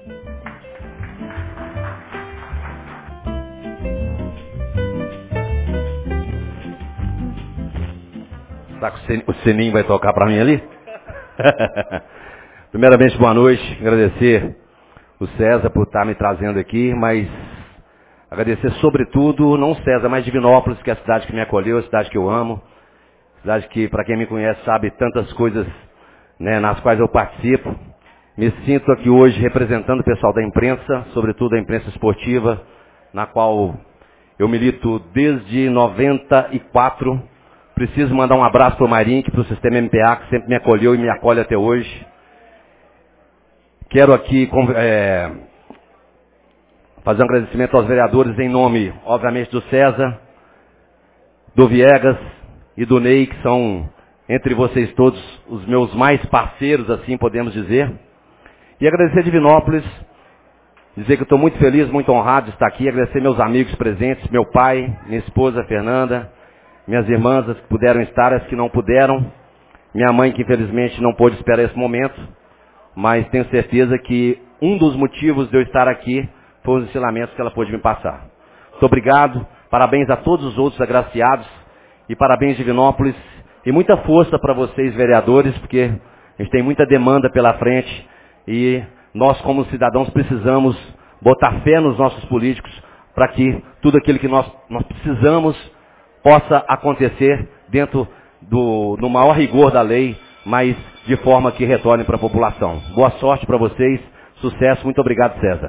Tá com o sininho vai tocar para mim ali? Primeiramente, boa noite. Agradecer o César por estar me trazendo aqui, mas agradecer sobretudo, não o César, mas Divinópolis, que é a cidade que me acolheu, a cidade que eu amo, cidade que, para quem me conhece, sabe tantas coisas, né, nas quais eu participo. Me sinto aqui hoje representando o pessoal da imprensa, sobretudo a imprensa esportiva, na qual eu milito desde noventa e quatro. Preciso mandar um abraço para o Marinho, para o sistema M P A, que sempre me acolheu e me acolhe até hoje. Quero aqui é, fazer um agradecimento aos vereadores em nome, obviamente, do César, do Viegas e do Ney, que são, entre vocês todos, os meus mais parceiros, assim podemos dizer. E agradecer a Divinópolis, dizer que estou muito feliz, muito honrado de estar aqui, agradecer meus amigos presentes, meu pai, minha esposa Fernanda, minhas irmãs, as que puderam estar, as que não puderam, minha mãe que infelizmente não pôde esperar esse momento, mas tenho certeza que um dos motivos de eu estar aqui foi os ensinamentos que ela pôde me passar. Muito obrigado, parabéns a todos os outros agraciados e parabéns Divinópolis e muita força para vocês vereadores, porque a gente tem muita demanda pela frente e nós como cidadãos precisamos botar fé nos nossos políticos para que tudo aquilo que nós, nós precisamos possa acontecer dentro do no maior rigor da lei, mas de forma que retorne para a população. Boa sorte para vocês, sucesso, muito obrigado, César.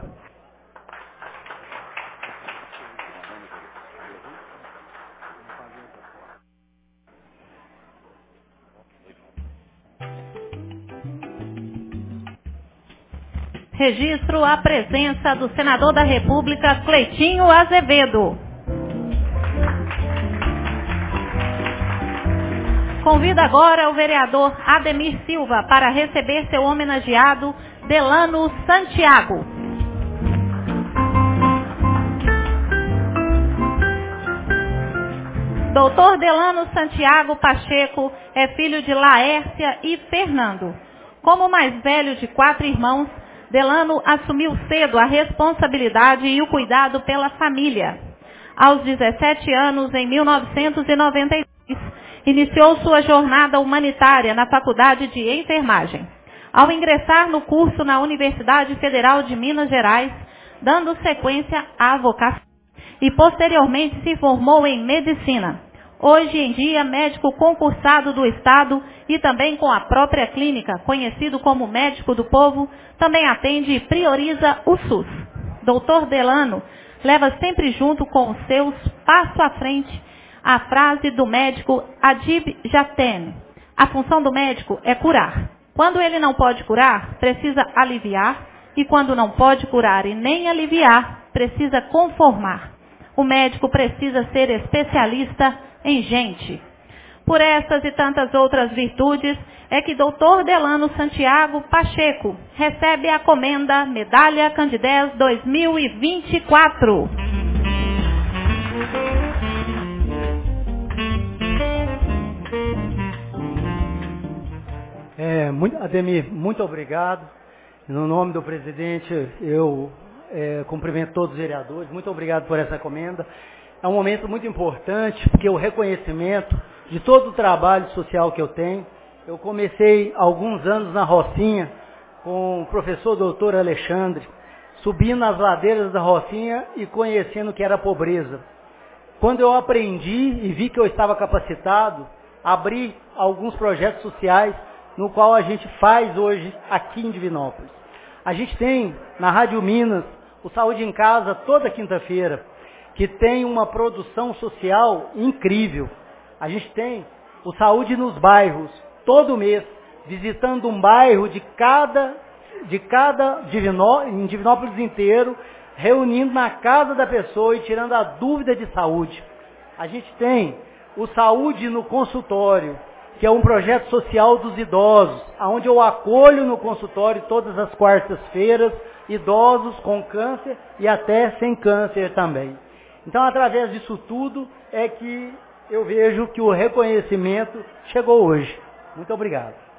Registro a presença do senador da República, Cleitinho Azevedo. Convido agora o vereador Ademir Silva para receber seu homenageado, Delano Santiago. Doutor Delano Santiago Pacheco é filho de Laércia e Fernando. Como mais velho de quatro irmãos, Delano assumiu cedo a responsabilidade e o cuidado pela família. Aos dezessete anos, em mil novecentos e noventa e dois, iniciou sua jornada humanitária na Faculdade de Enfermagem. Ao ingressar no curso na Universidade Federal de Minas Gerais, dando sequência à vocação, e posteriormente se formou em Medicina. Hoje em dia, médico concursado do Estado e também com a própria clínica, conhecido como médico do povo, também atende e prioriza o SUS. Doutor Delano leva sempre junto com os seus passo à frente a frase do médico Adib Jaten. A função do médico é curar. Quando ele não pode curar, precisa aliviar, e quando não pode curar e nem aliviar, precisa conformar. O médico precisa ser especialista em gente. Por essas e tantas outras virtudes, é que doutor Delano Santiago Pacheco recebe a comenda Medalha Candidez dois mil e vinte e quatro. É, muito, Ademir, muito obrigado. No nome do presidente, eu é, cumprimento todos os vereadores, muito obrigado por essa comenda. É um momento muito importante, porque o reconhecimento de todo o trabalho social que eu tenho. Eu comecei há alguns anos na Rocinha com o professor doutor Alexandre, subindo as ladeiras da Rocinha e conhecendo o que era a pobreza. Quando eu aprendi e vi que eu estava capacitado, abri alguns projetos sociais, no qual a gente faz hoje aqui em Divinópolis. A gente tem na Rádio Minas o Saúde em Casa toda quinta-feira, que tem uma produção social incrível. A gente tem o Saúde nos Bairros, todo mês, visitando um bairro de cada, de cada Divinó, em Divinópolis inteiro, reunindo na casa da pessoa e tirando a dúvida de saúde. A gente tem o Saúde no Consultório, que é um projeto social dos idosos, onde eu acolho no consultório todas as quartas-feiras, idosos com câncer e até sem câncer também. Então, através disso tudo, é que eu vejo que o reconhecimento chegou hoje. Muito obrigado.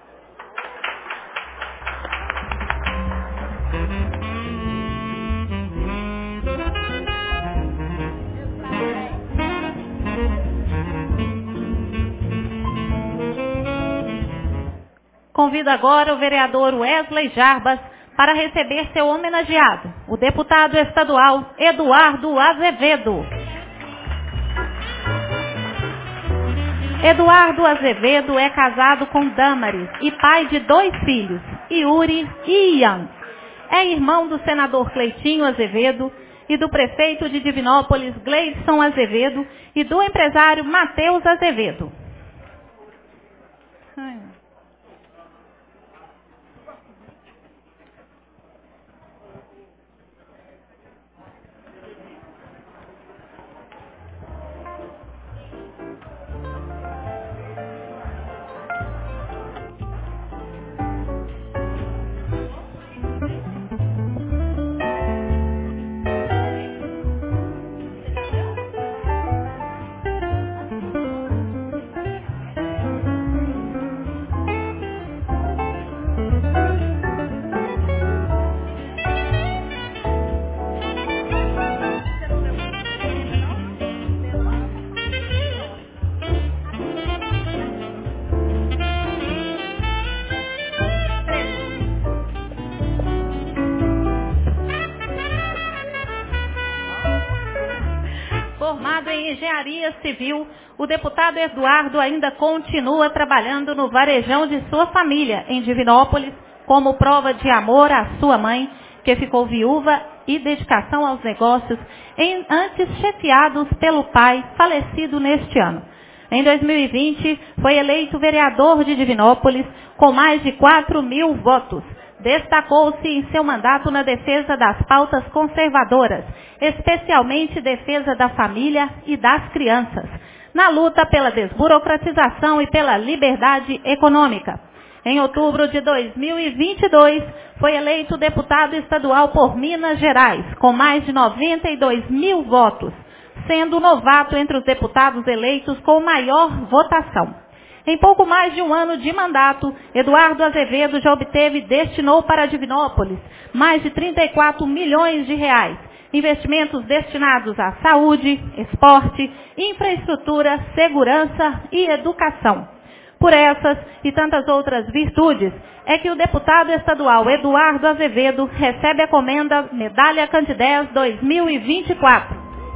Convido agora o vereador Wesley Jarbas para receber seu homenageado, o deputado estadual Eduardo Azevedo. Eduardo Azevedo é casado com Damaris e pai de dois filhos, Yuri e Ian. É irmão do senador Cleitinho Azevedo e do prefeito de Divinópolis, Gleison Azevedo, e do empresário Matheus Azevedo. Ai. Formado em engenharia civil, o deputado Eduardo ainda continua trabalhando no varejão de sua família, em Divinópolis, como prova de amor à sua mãe, que ficou viúva, e dedicação aos negócios, em, antes chefiados pelo pai, falecido neste ano. Em dois mil e vinte, foi eleito vereador de Divinópolis, com mais de quatro mil votos. Destacou-se em seu mandato na defesa das pautas conservadoras, especialmente defesa da família e das crianças, na luta pela desburocratização e pela liberdade econômica. Em outubro de dois mil e vinte e dois, foi eleito deputado estadual por Minas Gerais, com mais de noventa e dois mil votos, sendo o novato entre os deputados eleitos com maior votação. Em pouco mais de um ano de mandato, Eduardo Azevedo já obteve e destinou para Divinópolis mais de trinta e quatro milhões de reais, investimentos destinados à saúde, esporte, infraestrutura, segurança e educação. Por essas e tantas outras virtudes, é que o deputado estadual Eduardo Azevedo recebe a comenda Medalha Candidez dois mil e vinte e quatro.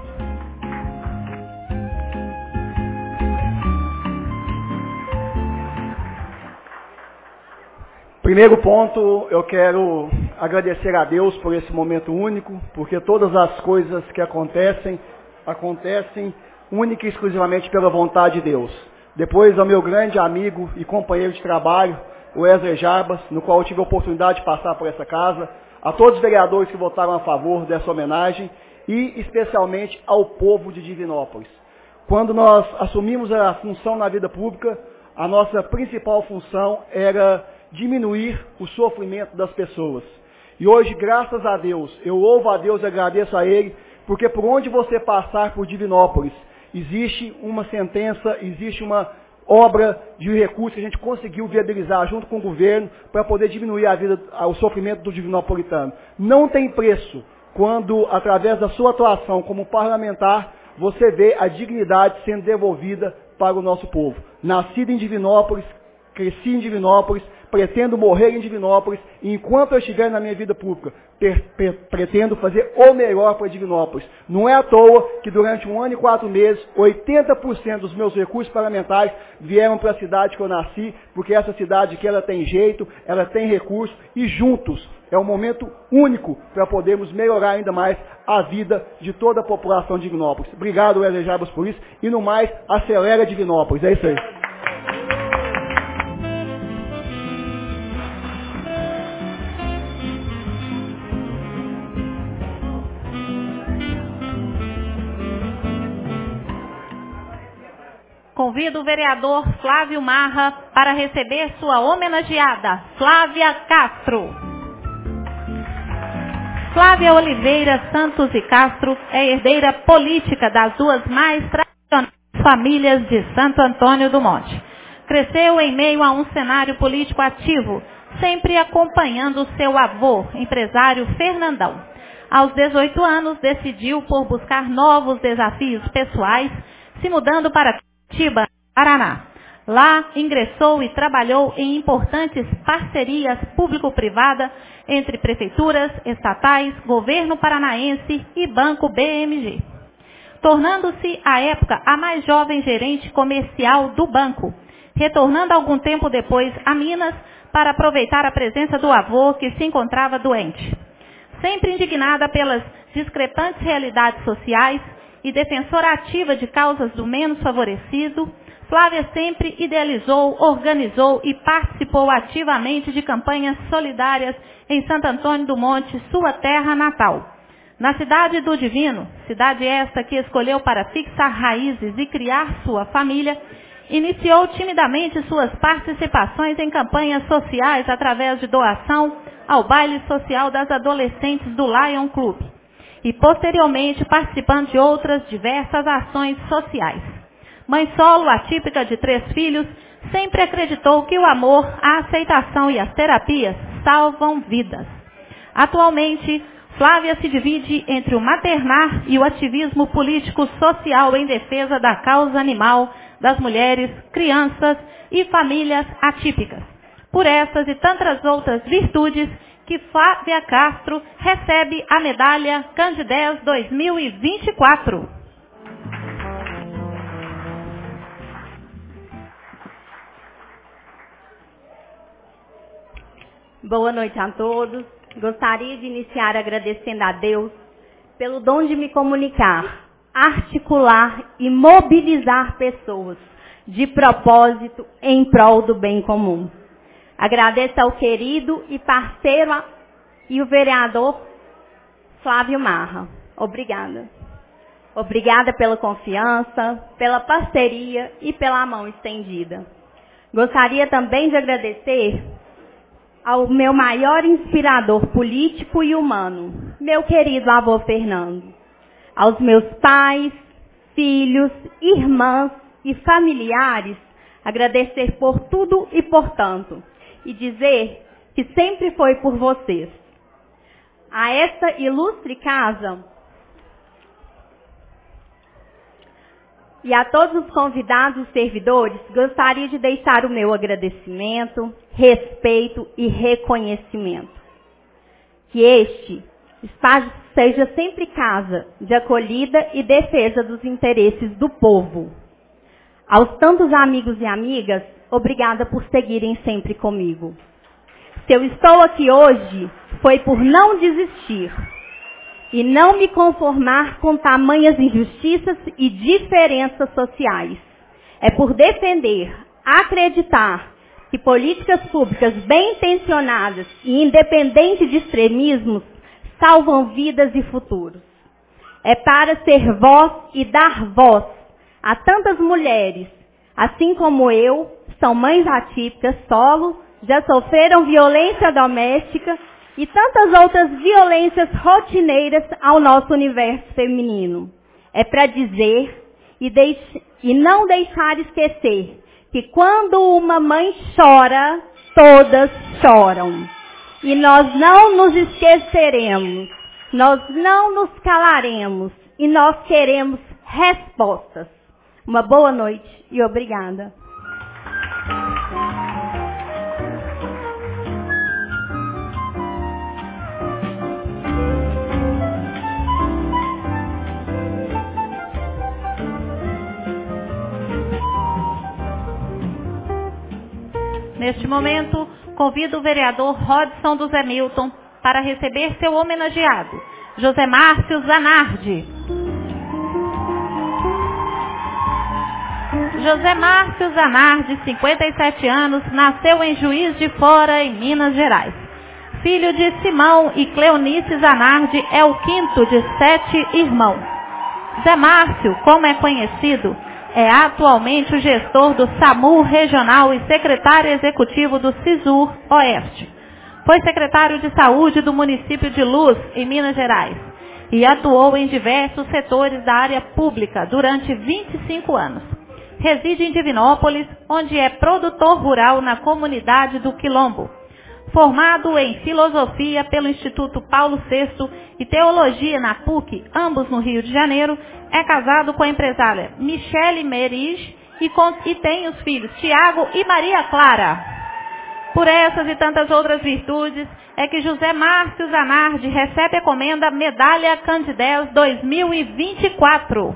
Primeiro ponto, eu quero agradecer a Deus por esse momento único, porque todas as coisas que acontecem, acontecem única e exclusivamente pela vontade de Deus. Depois, ao meu grande amigo e companheiro de trabalho, o Wesley Jarbas, no qual eu tive a oportunidade de passar por essa casa, a todos os vereadores que votaram a favor dessa homenagem e especialmente ao povo de Divinópolis. Quando nós assumimos a função na vida pública, a nossa principal função era diminuir o sofrimento das pessoas. E hoje, graças a Deus, eu louvo a Deus e agradeço a Ele, porque por onde você passar por Divinópolis, existe uma sentença, existe uma obra de recurso que a gente conseguiu viabilizar junto com o governo para poder diminuir a vida, o sofrimento do divinopolitano. Não tem preço quando, através da sua atuação como parlamentar, você vê a dignidade sendo devolvida para o nosso povo. Nascido em Divinópolis, cresci em Divinópolis, pretendo morrer em Divinópolis, e enquanto eu estiver na minha vida pública, per, per, pretendo fazer o melhor para Divinópolis. Não é à toa que durante um ano e quatro meses, oitenta por cento dos meus recursos parlamentares vieram para a cidade que eu nasci, porque essa cidade aqui ela tem jeito, ela tem recursos, e juntos é um momento único para podermos melhorar ainda mais a vida de toda a população de Divinópolis. Obrigado, Wesley Jarbas, por isso, e no mais, acelera Divinópolis. É isso aí. Convido o vereador Flávio Marra para receber sua homenageada, Flávia Castro. Flávia Oliveira Santos e Castro é herdeira política das duas mais tradicionais famílias de Santo Antônio do Monte. Cresceu em meio a um cenário político ativo, sempre acompanhando seu avô, empresário Fernandão. Aos dezoito anos, decidiu por buscar novos desafios pessoais, se mudando para Curitiba, Paraná. Lá, ingressou e trabalhou em importantes parcerias público-privada entre prefeituras, estatais, governo paranaense e Banco B M G. Tornando-se, à época, a mais jovem gerente comercial do banco, retornando algum tempo depois a Minas para aproveitar a presença do avô que se encontrava doente. Sempre indignada pelas discrepantes realidades sociais e defensora ativa de causas do menos favorecido, Flávia sempre idealizou, organizou e participou ativamente de campanhas solidárias em Santo Antônio do Monte, sua terra natal. Na cidade do Divino, cidade esta que escolheu para fixar raízes e criar sua família, iniciou timidamente suas participações em campanhas sociais através de doação ao baile social das adolescentes do Lion Club e posteriormente participando de outras diversas ações sociais. Mãe solo, atípica de três filhos, sempre acreditou que o amor, a aceitação e as terapias salvam vidas. Atualmente, Flávia se divide entre o maternar e o ativismo político-social em defesa da causa animal, das mulheres, crianças e famílias atípicas. Por essas e tantas outras virtudes, que Flávia Castro recebe a medalha Candidez dois mil e vinte e quatro. Boa noite a todos. Gostaria de iniciar agradecendo a Deus pelo dom de me comunicar, articular e mobilizar pessoas de propósito em prol do bem comum. Agradeço ao querido e parceiro e o vereador Flávio Marra. Obrigada. Obrigada pela confiança, pela parceria e pela mão estendida. Gostaria também de agradecer ao meu maior inspirador político e humano, meu querido avô Fernando. Aos meus pais, filhos, irmãs e familiares, agradecer por tudo e por tanto. E dizer que sempre foi por vocês. A esta ilustre casa e a todos os convidados e servidores, gostaria de deixar o meu agradecimento, respeito e reconhecimento. Que este espaço seja sempre casa de acolhida e defesa dos interesses do povo. Aos tantos amigos e amigas, obrigada por seguirem sempre comigo. Se eu estou aqui hoje, foi por não desistir e não me conformar com tamanhas injustiças e diferenças sociais. É por defender, acreditar que políticas públicas bem intencionadas e independentes de extremismos salvam vidas e futuros. É para ser voz e dar voz a tantas mulheres, assim como eu, são mães atípicas, solo, já sofreram violência doméstica e tantas outras violências rotineiras ao nosso universo feminino. É para dizer e, deix- e não deixar esquecer que quando uma mãe chora, todas choram. E nós não nos esqueceremos. Nós não nos calaremos e nós queremos respostas. Uma boa noite e obrigada. Neste momento, convido o vereador Rodson do Zé Milton para receber seu homenageado, José Márcio Zanardi. José Márcio Zanardi, cinquenta e sete anos, nasceu em Juiz de Fora, em Minas Gerais. Filho de Simão e Cleonice Zanardi, é o quinto de sete irmãos. Zé Márcio, como é conhecido, é atualmente o gestor do SAMU Regional e secretário executivo do CISUR Oeste. Foi secretário de Saúde do município de Luz, em Minas Gerais, e atuou em diversos setores da área pública durante vinte e cinco anos. Reside em Divinópolis, onde é produtor rural na comunidade do Quilombo. Formado em Filosofia pelo Instituto Paulo sexto e Teologia na P U C, ambos no Rio de Janeiro, é casado com a empresária Michele Merige e, com, e tem os filhos Tiago e Maria Clara. Por essas e tantas outras virtudes, é que José Márcio Zanardi recebe a comenda Medalha Candidez dois mil e vinte e quatro.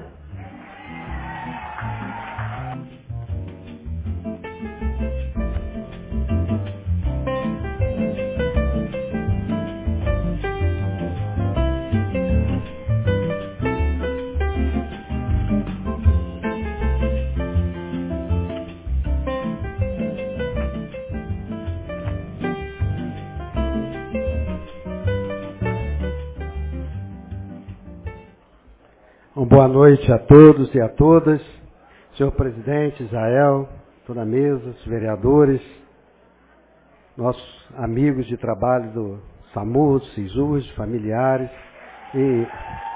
Boa noite a todos e a todas, senhor presidente, Israel, toda a mesa, os vereadores, nossos amigos de trabalho do SAMU, do SISUR, familiares e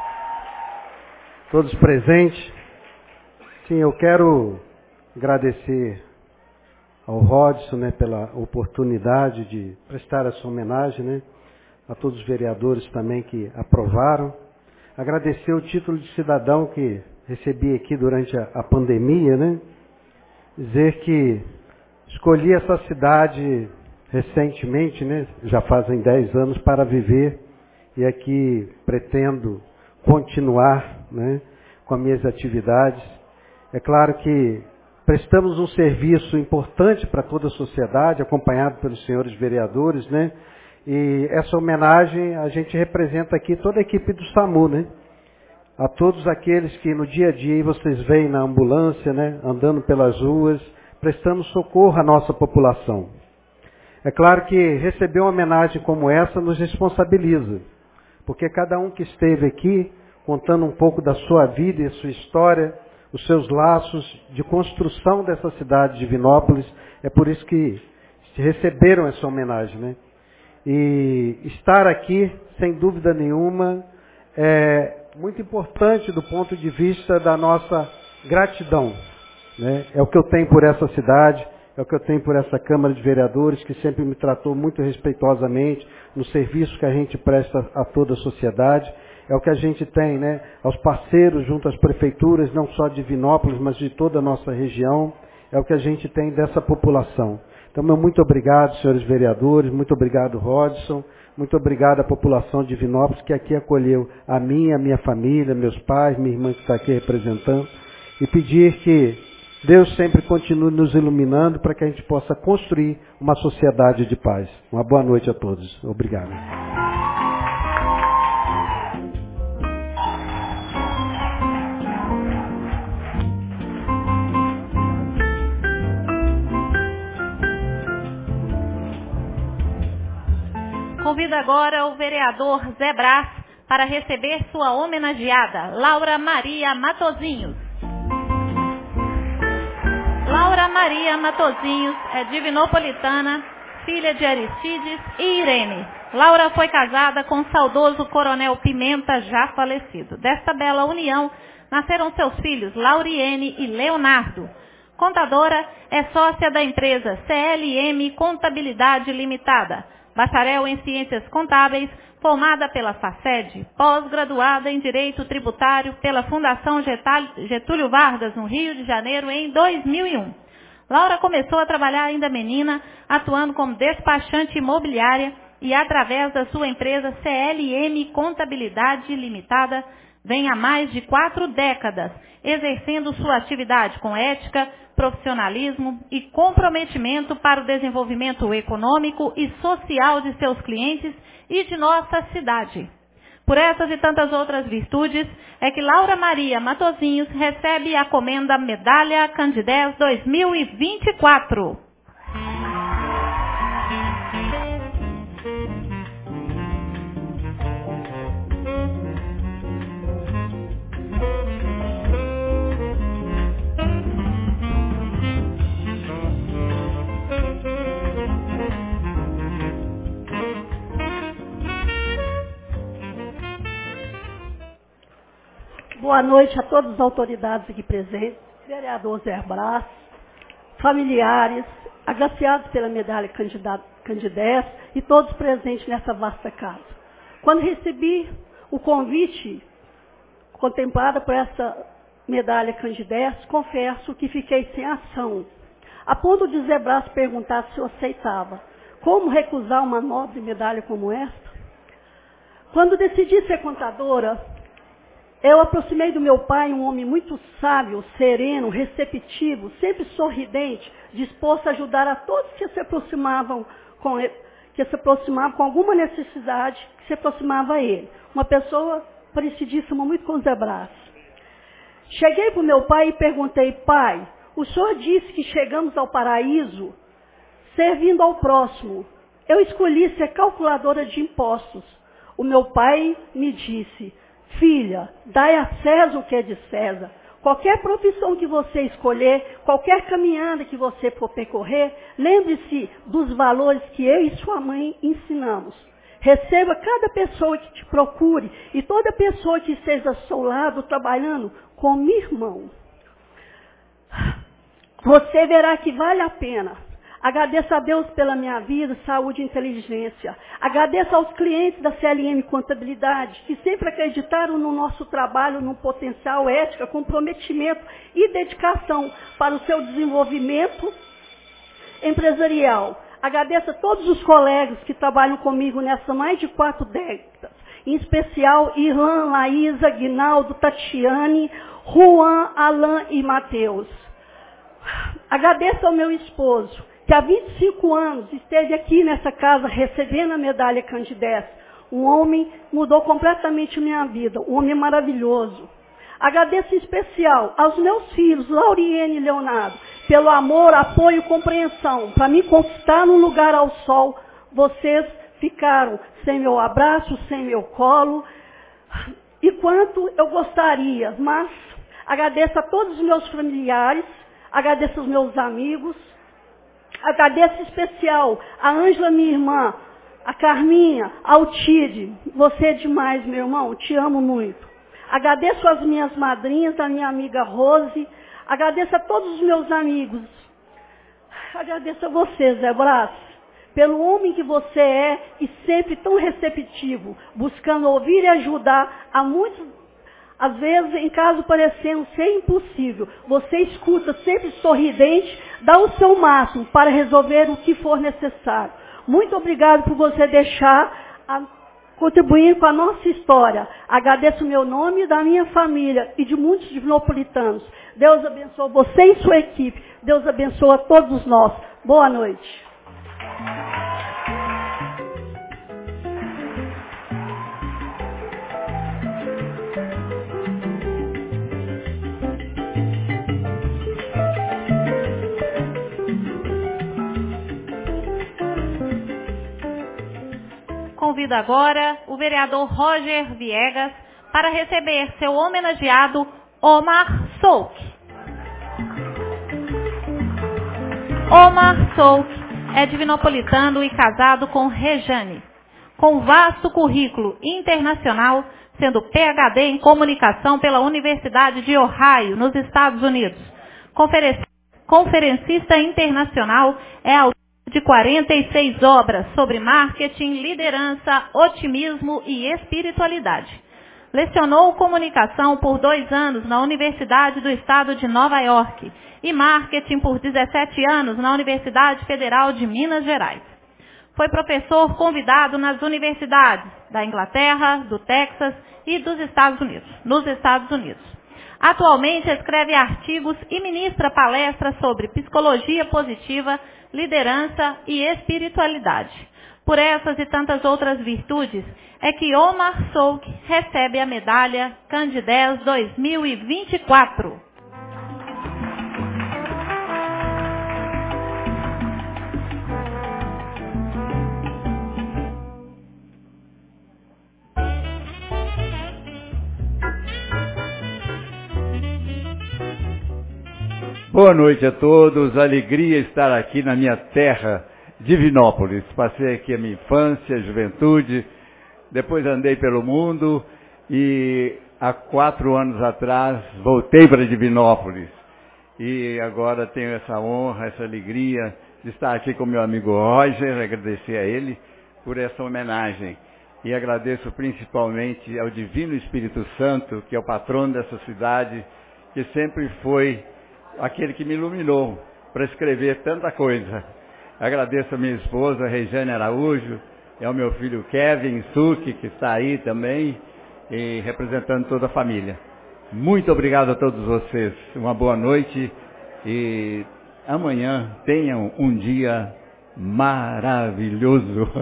todos presentes. Sim, eu quero agradecer ao Rodson, né, pela oportunidade de prestar essa homenagem, né, a todos os vereadores também que aprovaram. Agradecer o título de cidadão que recebi aqui durante a, a pandemia, né? Dizer que escolhi essa cidade recentemente, né? Já fazem dez anos, para viver, e aqui pretendo continuar, né, com as minhas atividades. É claro que prestamos um serviço importante para toda a sociedade, acompanhado pelos senhores vereadores, né? E essa homenagem a gente representa aqui toda a equipe do SAMU, né? A todos aqueles que no dia a dia vocês veem na ambulância, né? Andando pelas ruas, prestando socorro à nossa população. É claro que receber uma homenagem como essa nos responsabiliza, porque cada um que esteve aqui, contando um pouco da sua vida e sua história, os seus laços de construção dessa cidade de Divinópolis, é por isso que receberam essa homenagem, né? E estar aqui, sem dúvida nenhuma, é muito importante do ponto de vista da nossa gratidão, né? É o que eu tenho por essa cidade, é o que eu tenho por essa Câmara de Vereadores, que sempre me tratou muito respeitosamente no serviço que a gente presta a toda a sociedade. É o que a gente tem, né, aos parceiros junto às prefeituras, não só de Divinópolis, mas de toda a nossa região. É o que a gente tem dessa população. Então, meu muito obrigado, senhores vereadores, muito obrigado, Rodson, muito obrigado à população de Divinópolis, que aqui acolheu a mim, a minha família, meus pais, minha irmã que está aqui representando, e pedir que Deus sempre continue nos iluminando para que a gente possa construir uma sociedade de paz. Uma boa noite a todos. Obrigado. Convido agora o vereador Zé Brás para receber sua homenageada, Laura Maria Matozinhos. Laura Maria Matozinhos é divinopolitana, filha de Aristides e Irene. Laura foi casada com o saudoso Coronel Pimenta, já falecido. Desta bela união nasceram seus filhos, Lauriene e Leonardo. Contadora, é sócia da empresa C L M Contabilidade Limitada. Bacharel em Ciências Contábeis, formada pela FACED, pós-graduada em Direito Tributário pela Fundação Getúlio Vargas, no Rio de Janeiro, em dois mil e um. Laura começou a trabalhar ainda menina, atuando como despachante imobiliária e, através da sua empresa C L M Contabilidade Limitada, vem há mais de quatro décadas, exercendo sua atividade com ética, profissionalismo e comprometimento para o desenvolvimento econômico e social de seus clientes e de nossa cidade. Por essas e tantas outras virtudes, é que Laura Maria Matosinhos recebe a comenda Medalha Candidez dois mil e vinte e quatro. Boa noite a todas as autoridades aqui presentes, vereador Zé Brás, familiares, agraciados pela medalha Candidez e todos presentes nessa vasta casa. Quando recebi o convite contemplado por essa medalha Candidez, confesso que fiquei sem ação, a ponto de Zé Brás perguntar se eu aceitava. Como recusar uma nobre medalha como esta? Quando decidi ser contadora, eu aproximei do meu pai, um homem muito sábio, sereno, receptivo, sempre sorridente, disposto a ajudar a todos que se aproximavam com ele, que se aproximavam com alguma necessidade, que se aproximava a ele. Uma pessoa parecidíssima muito com Zé Brás. Cheguei para o meu pai e perguntei: pai, o senhor disse que chegamos ao paraíso servindo ao próximo. Eu escolhi ser calculadora de impostos. O meu pai me disse: filha, dai a César o que é de César. Qualquer profissão que você escolher, qualquer caminhada que você for percorrer, lembre-se dos valores que eu e sua mãe ensinamos. Receba cada pessoa que te procure e toda pessoa que esteja ao seu lado trabalhando como irmão. Você verá que vale a pena. Agradeço a Deus pela minha vida, saúde e inteligência. Agradeço aos clientes da C L M Contabilidade, que sempre acreditaram no nosso trabalho, no potencial, ética, comprometimento e dedicação para o seu desenvolvimento empresarial. Agradeço a todos os colegas que trabalham comigo nessas mais de quatro décadas. Em especial, Irlan, Laísa, Guinaldo, Tatiane, Juan, Alain e Matheus. Agradeço ao meu esposo, que há vinte e cinco anos esteve aqui nessa casa recebendo a medalha Candidez. Um homem mudou completamente minha vida, um homem maravilhoso. Agradeço em especial aos meus filhos, Lauriene e Leonardo, pelo amor, apoio e compreensão. Para me conquistar num lugar ao sol, vocês ficaram sem meu abraço, sem meu colo, e quanto eu gostaria, mas agradeço a todos os meus familiares, agradeço aos meus amigos, agradeço em especial a Ângela, minha irmã, a Carminha, a Altide. Você é demais, meu irmão, te amo muito. Agradeço às minhas madrinhas, a minha amiga Rose, agradeço a todos os meus amigos. Agradeço a você, Zé Brás, pelo homem que você é e sempre tão receptivo, buscando ouvir e ajudar a muitos. Às vezes, em caso parecendo ser impossível, você escuta sempre sorridente, dá o seu máximo para resolver o que for necessário. Muito obrigado por você deixar, a, contribuir com a nossa história. Agradeço o meu nome, da minha família e de muitos divinopolitanos. Deus abençoe você e sua equipe. Deus abençoe a todos nós. Boa noite. Convido agora o vereador Roger Viegas para receber seu homenageado Omar Souk. Omar Souk é divinopolitano e casado com Rejane, com vasto currículo internacional, sendo P H D em comunicação pela Universidade de Ohio, nos Estados Unidos, conferencista internacional, é autor de quarenta e seis obras sobre marketing, liderança, otimismo e espiritualidade. Lecionou comunicação por dois anos na Universidade do Estado de Nova York e marketing por dezessete anos na Universidade Federal de Minas Gerais. Foi professor convidado nas universidades da Inglaterra, do Texas e dos Estados Unidos, nos Estados Unidos. Atualmente escreve artigos e ministra palestras sobre psicologia positiva, liderança e espiritualidade. Por essas e tantas outras virtudes, é que Omar Souk recebe a medalha Candidez dois mil e vinte e quatro. Boa noite a todos, alegria estar aqui na minha terra, Divinópolis. Passei aqui a minha infância, a juventude, depois andei pelo mundo e há quatro anos atrás voltei para Divinópolis. E agora tenho essa honra, essa alegria de estar aqui com meu amigo Roger, agradecer a ele por essa homenagem. E agradeço principalmente ao Divino Espírito Santo, que é o patrono dessa cidade, que sempre foi aquele que me iluminou para escrever tanta coisa. Agradeço a minha esposa, Regiane Araújo, e ao meu filho Kevin Suki, que está aí também, e representando toda a família. Muito obrigado a todos vocês. Uma boa noite e amanhã tenham um dia maravilhoso.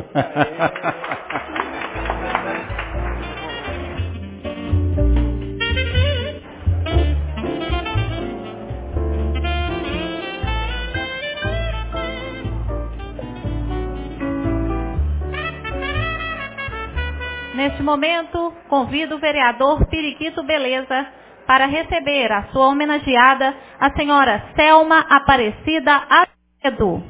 Neste momento, convido o vereador Periquito Beleza para receber a sua homenageada, a senhora Selma Aparecida Azevedo.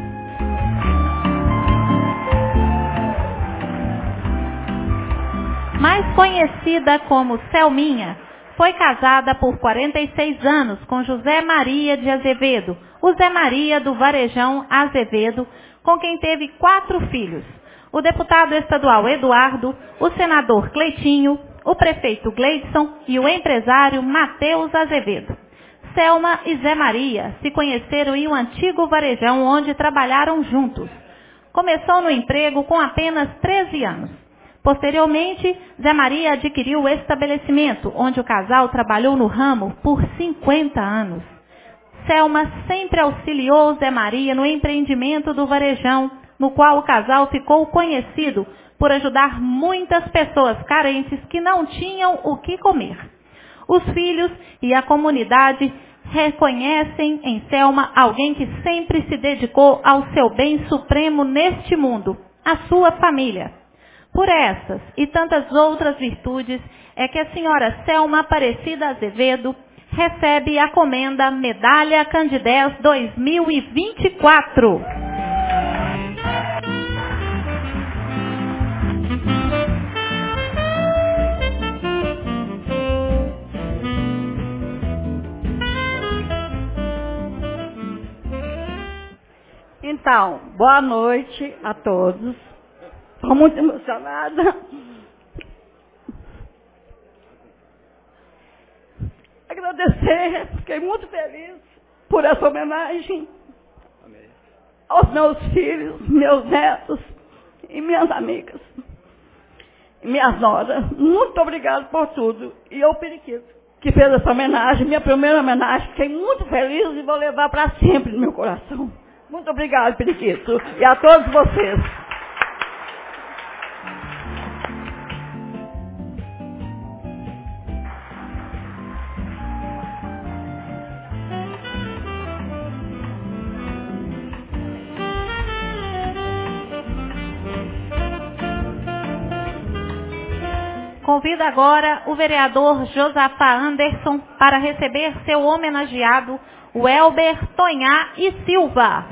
Mais conhecida como Selminha, foi casada por quarenta e seis anos com José Maria de Azevedo, o Zé Maria do Varejão Azevedo, com quem teve quatro filhos. O deputado estadual Eduardo, o senador Cleitinho, o prefeito Gleidson e o empresário Mateus Azevedo. Selma e Zé Maria se conheceram em um antigo varejão onde trabalharam juntos. Começou no emprego com apenas treze anos. Posteriormente, Zé Maria adquiriu o estabelecimento, onde o casal trabalhou no ramo por cinquenta anos. Selma sempre auxiliou Zé Maria no empreendimento do varejão, no qual o casal ficou conhecido por ajudar muitas pessoas carentes que não tinham o que comer. Os filhos e a comunidade reconhecem em Selma alguém que sempre se dedicou ao seu bem supremo neste mundo, a sua família. Por essas e tantas outras virtudes é que a senhora Selma Aparecida Azevedo recebe a comenda Medalha Candidez dois mil e vinte e quatro. Então, boa noite a todos. Estou muito emocionada. Agradecer, fiquei muito feliz por essa homenagem aos meus filhos, meus netos e minhas amigas, e minhas noras. Muito obrigado por tudo. E eu, Periquito, que fez essa homenagem, minha primeira homenagem, fiquei muito feliz e vou levar para sempre no meu coração. Muito obrigado, Periquito, e a todos vocês. Convido agora o vereador Josafá Anderson para receber seu homenageado, o Elber Tonhá e Silva.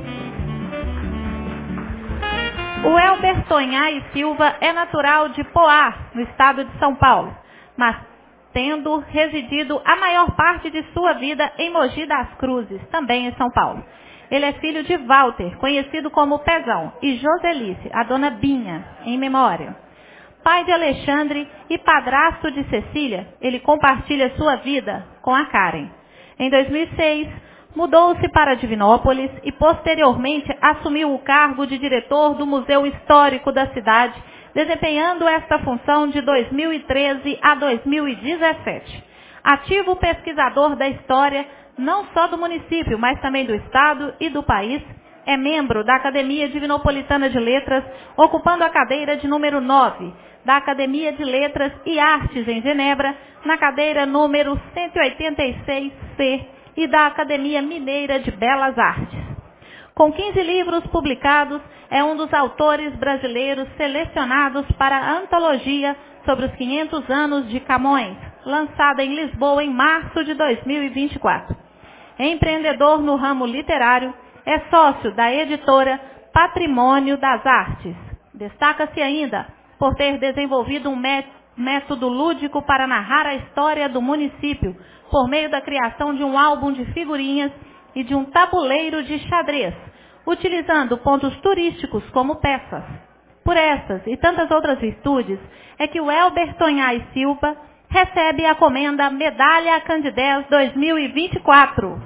O Elber Tonhá e Silva é natural de Poá, no estado de São Paulo, mas tendo residido a maior parte de sua vida em Mogi das Cruzes, também em São Paulo. Ele é filho de Walter, conhecido como Pezão, e Joselice, a dona Binha, em memória. Pai de Alexandre e padrasto de Cecília, ele compartilha sua vida com a Karen. Em dois mil e seis, mudou-se para Divinópolis e posteriormente assumiu o cargo de diretor do Museu Histórico da cidade, desempenhando esta função de dois mil e treze a dois mil e dezessete. Ativo pesquisador da história, não só do município, mas também do estado e do país, é membro da Academia Divinopolitana de Letras, ocupando a cadeira de número nove, da Academia de Letras e Artes em Genebra, na cadeira número cento e oitenta e seis C, e da Academia Mineira de Belas Artes. Com quinze livros publicados, é um dos autores brasileiros selecionados para a antologia sobre os quinhentos anos de Camões, lançada em Lisboa em março de dois mil e vinte e quatro. Empreendedor no ramo literário, é sócio da editora Patrimônio das Artes. Destaca-se ainda por ter desenvolvido um método lúdico para narrar a história do município, por meio da criação de um álbum de figurinhas e de um tabuleiro de xadrez, utilizando pontos turísticos como peças. Por essas e tantas outras virtudes, é que o Elber Tonhais Silva recebe a comenda Medalha Candidez dois mil e vinte e quatro.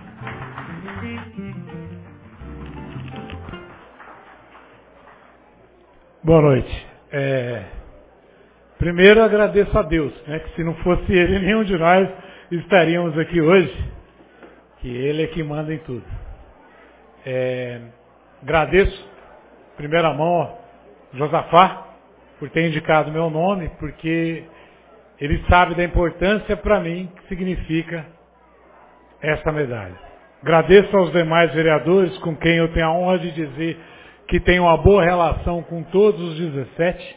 Boa noite. É, primeiro agradeço a Deus, né, que se não fosse Ele, nenhum de nós estaríamos aqui hoje, que Ele é que manda em tudo. É, agradeço, em primeira mão, a Josafá, por ter indicado meu nome, porque ele sabe da importância para mim que significa essa medalha. Agradeço aos demais vereadores, com quem eu tenho a honra de dizer que tenho uma boa relação com todos os dezessete.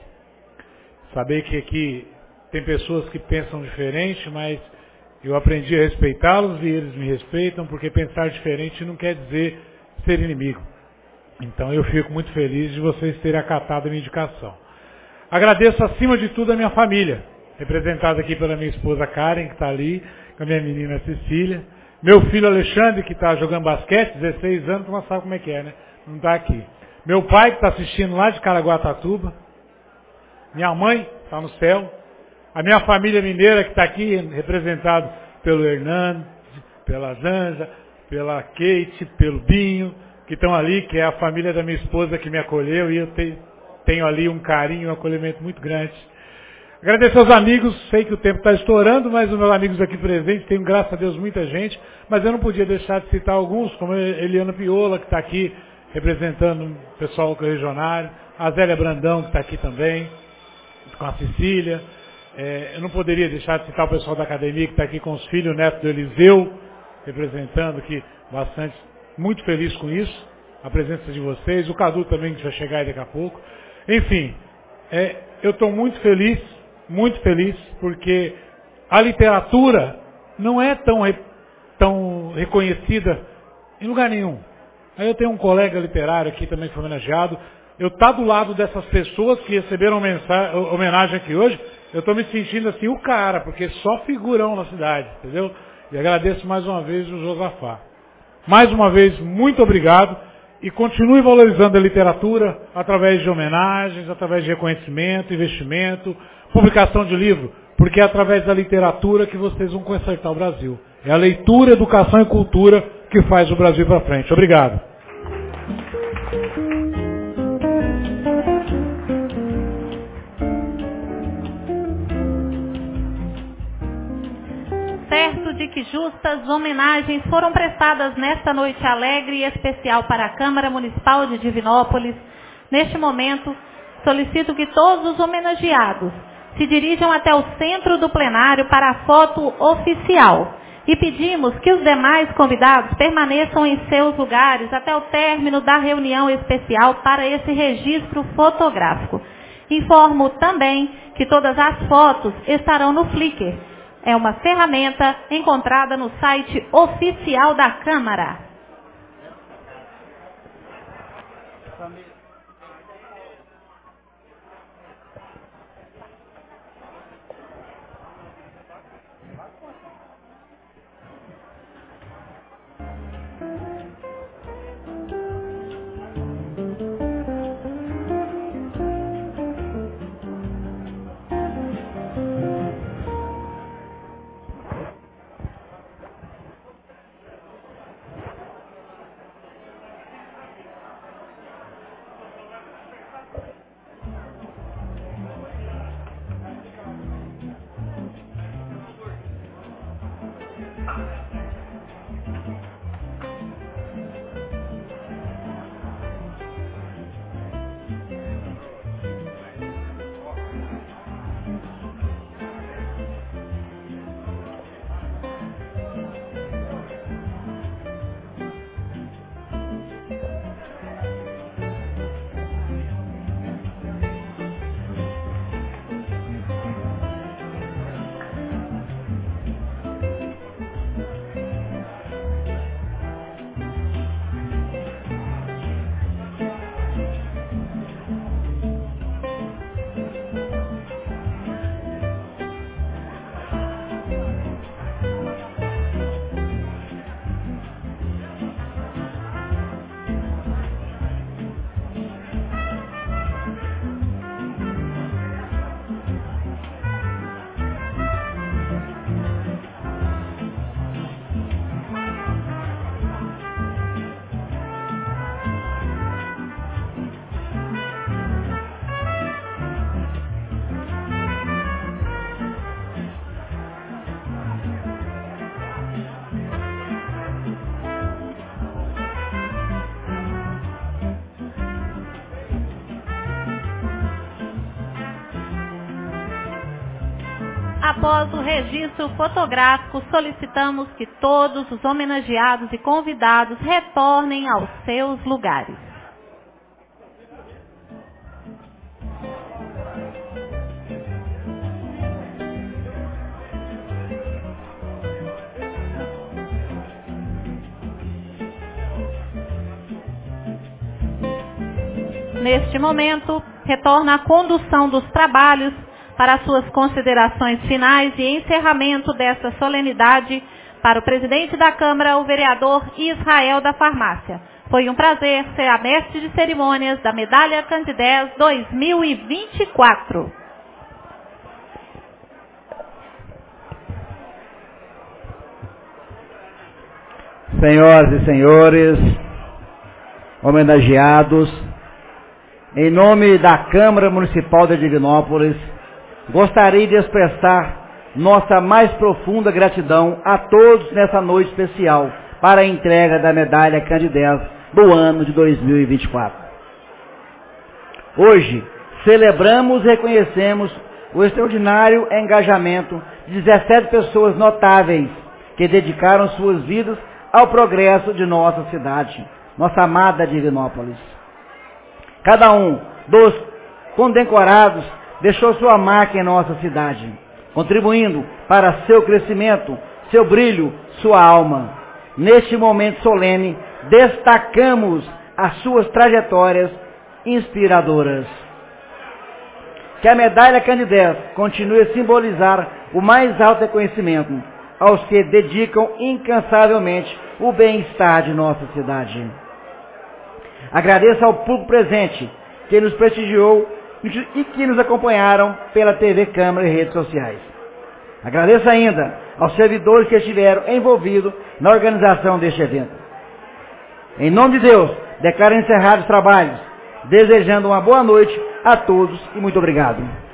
Saber que aqui tem pessoas que pensam diferente, mas eu aprendi a respeitá-los e eles me respeitam, porque pensar diferente não quer dizer ser inimigo. Então eu fico muito feliz de vocês terem acatado a minha indicação. Agradeço acima de tudo a minha família, representada aqui pela minha esposa Karen, que está ali, com a minha menina Cecília. Meu filho Alexandre, que está jogando basquete, dezesseis anos, tu não sabe como é que é, né? Não está aqui. Meu pai, que está assistindo lá de Caraguatatuba. Minha mãe, está no céu. A minha família mineira, que está aqui, representado pelo Hernando, pela Zanja, pela Kate, pelo Binho, que estão ali, que é a família da minha esposa que me acolheu, e eu te, tenho ali um carinho, um acolhimento muito grande. Agradecer aos amigos, sei que o tempo está estourando, mas os meus amigos aqui presentes, tenho, graças a Deus, muita gente, mas eu não podia deixar de citar alguns, como a Eliana Piola, que está aqui representando o pessoal regionário, a Zélia Brandão, que está aqui também, com a Cecília. É, eu não poderia deixar de citar o pessoal da academia, que está aqui com os filhos, netos do Eliseu, representando aqui bastante, muito feliz com isso, a presença de vocês, o Cadu também, que vai chegar aí daqui a pouco. Enfim, é, eu estou muito feliz, muito feliz, porque a literatura não é tão, re, tão reconhecida em lugar nenhum. Aí eu tenho um colega literário aqui também que foi homenageado. Eu estar do lado dessas pessoas que receberam mensagem, homenagem aqui hoje, eu estou me sentindo assim o cara, porque só figurão na cidade, entendeu? E agradeço mais uma vez o Josafá. Mais uma vez, muito obrigado. E continue valorizando a literatura através de homenagens, através de reconhecimento, investimento, publicação de livro, porque é através da literatura que vocês vão consertar o Brasil. É a leitura, educação e cultura que faz o Brasil para frente. Obrigado. Certo de que justas homenagens foram prestadas nesta noite alegre e especial para a Câmara Municipal de Divinópolis, neste momento, solicito que todos os homenageados se dirijam até o centro do plenário para a foto oficial. E pedimos que os demais convidados permaneçam em seus lugares até o término da reunião especial para esse registro fotográfico. Informo também que todas as fotos estarão no Flickr. É uma ferramenta encontrada no site oficial da Câmara. Após o registro fotográfico, solicitamos que todos os homenageados e convidados retornem aos seus lugares. Neste momento, retorna a condução dos trabalhos para suas considerações finais e encerramento desta solenidade para o presidente da Câmara, o vereador Israel da Farmácia. Foi um prazer ser a mestre de cerimônias da Medalha Candidez dois mil e vinte e quatro. Senhoras e senhores, homenageados, em nome da Câmara Municipal de Divinópolis, gostaria de expressar nossa mais profunda gratidão a todos nessa noite especial para a entrega da Medalha Candidez do ano de dois mil e vinte e quatro. Hoje, celebramos e reconhecemos o extraordinário engajamento de dezessete pessoas notáveis que dedicaram suas vidas ao progresso de nossa cidade, nossa amada Divinópolis. Cada um dos condecorados deixou sua marca em nossa cidade, contribuindo para seu crescimento, seu brilho, sua alma. Neste momento solene, destacamos as suas trajetórias inspiradoras. Que a Medalha Candidez continue a simbolizar o mais alto reconhecimento aos que dedicam incansavelmente o bem-estar de nossa cidade. Agradeço ao público presente que nos prestigiou e que nos acompanharam pela T V Câmara e redes sociais. Agradeço ainda aos servidores que estiveram envolvidos na organização deste evento. Em nome de Deus, declaro encerrados os trabalhos, desejando uma boa noite a todos e muito obrigado.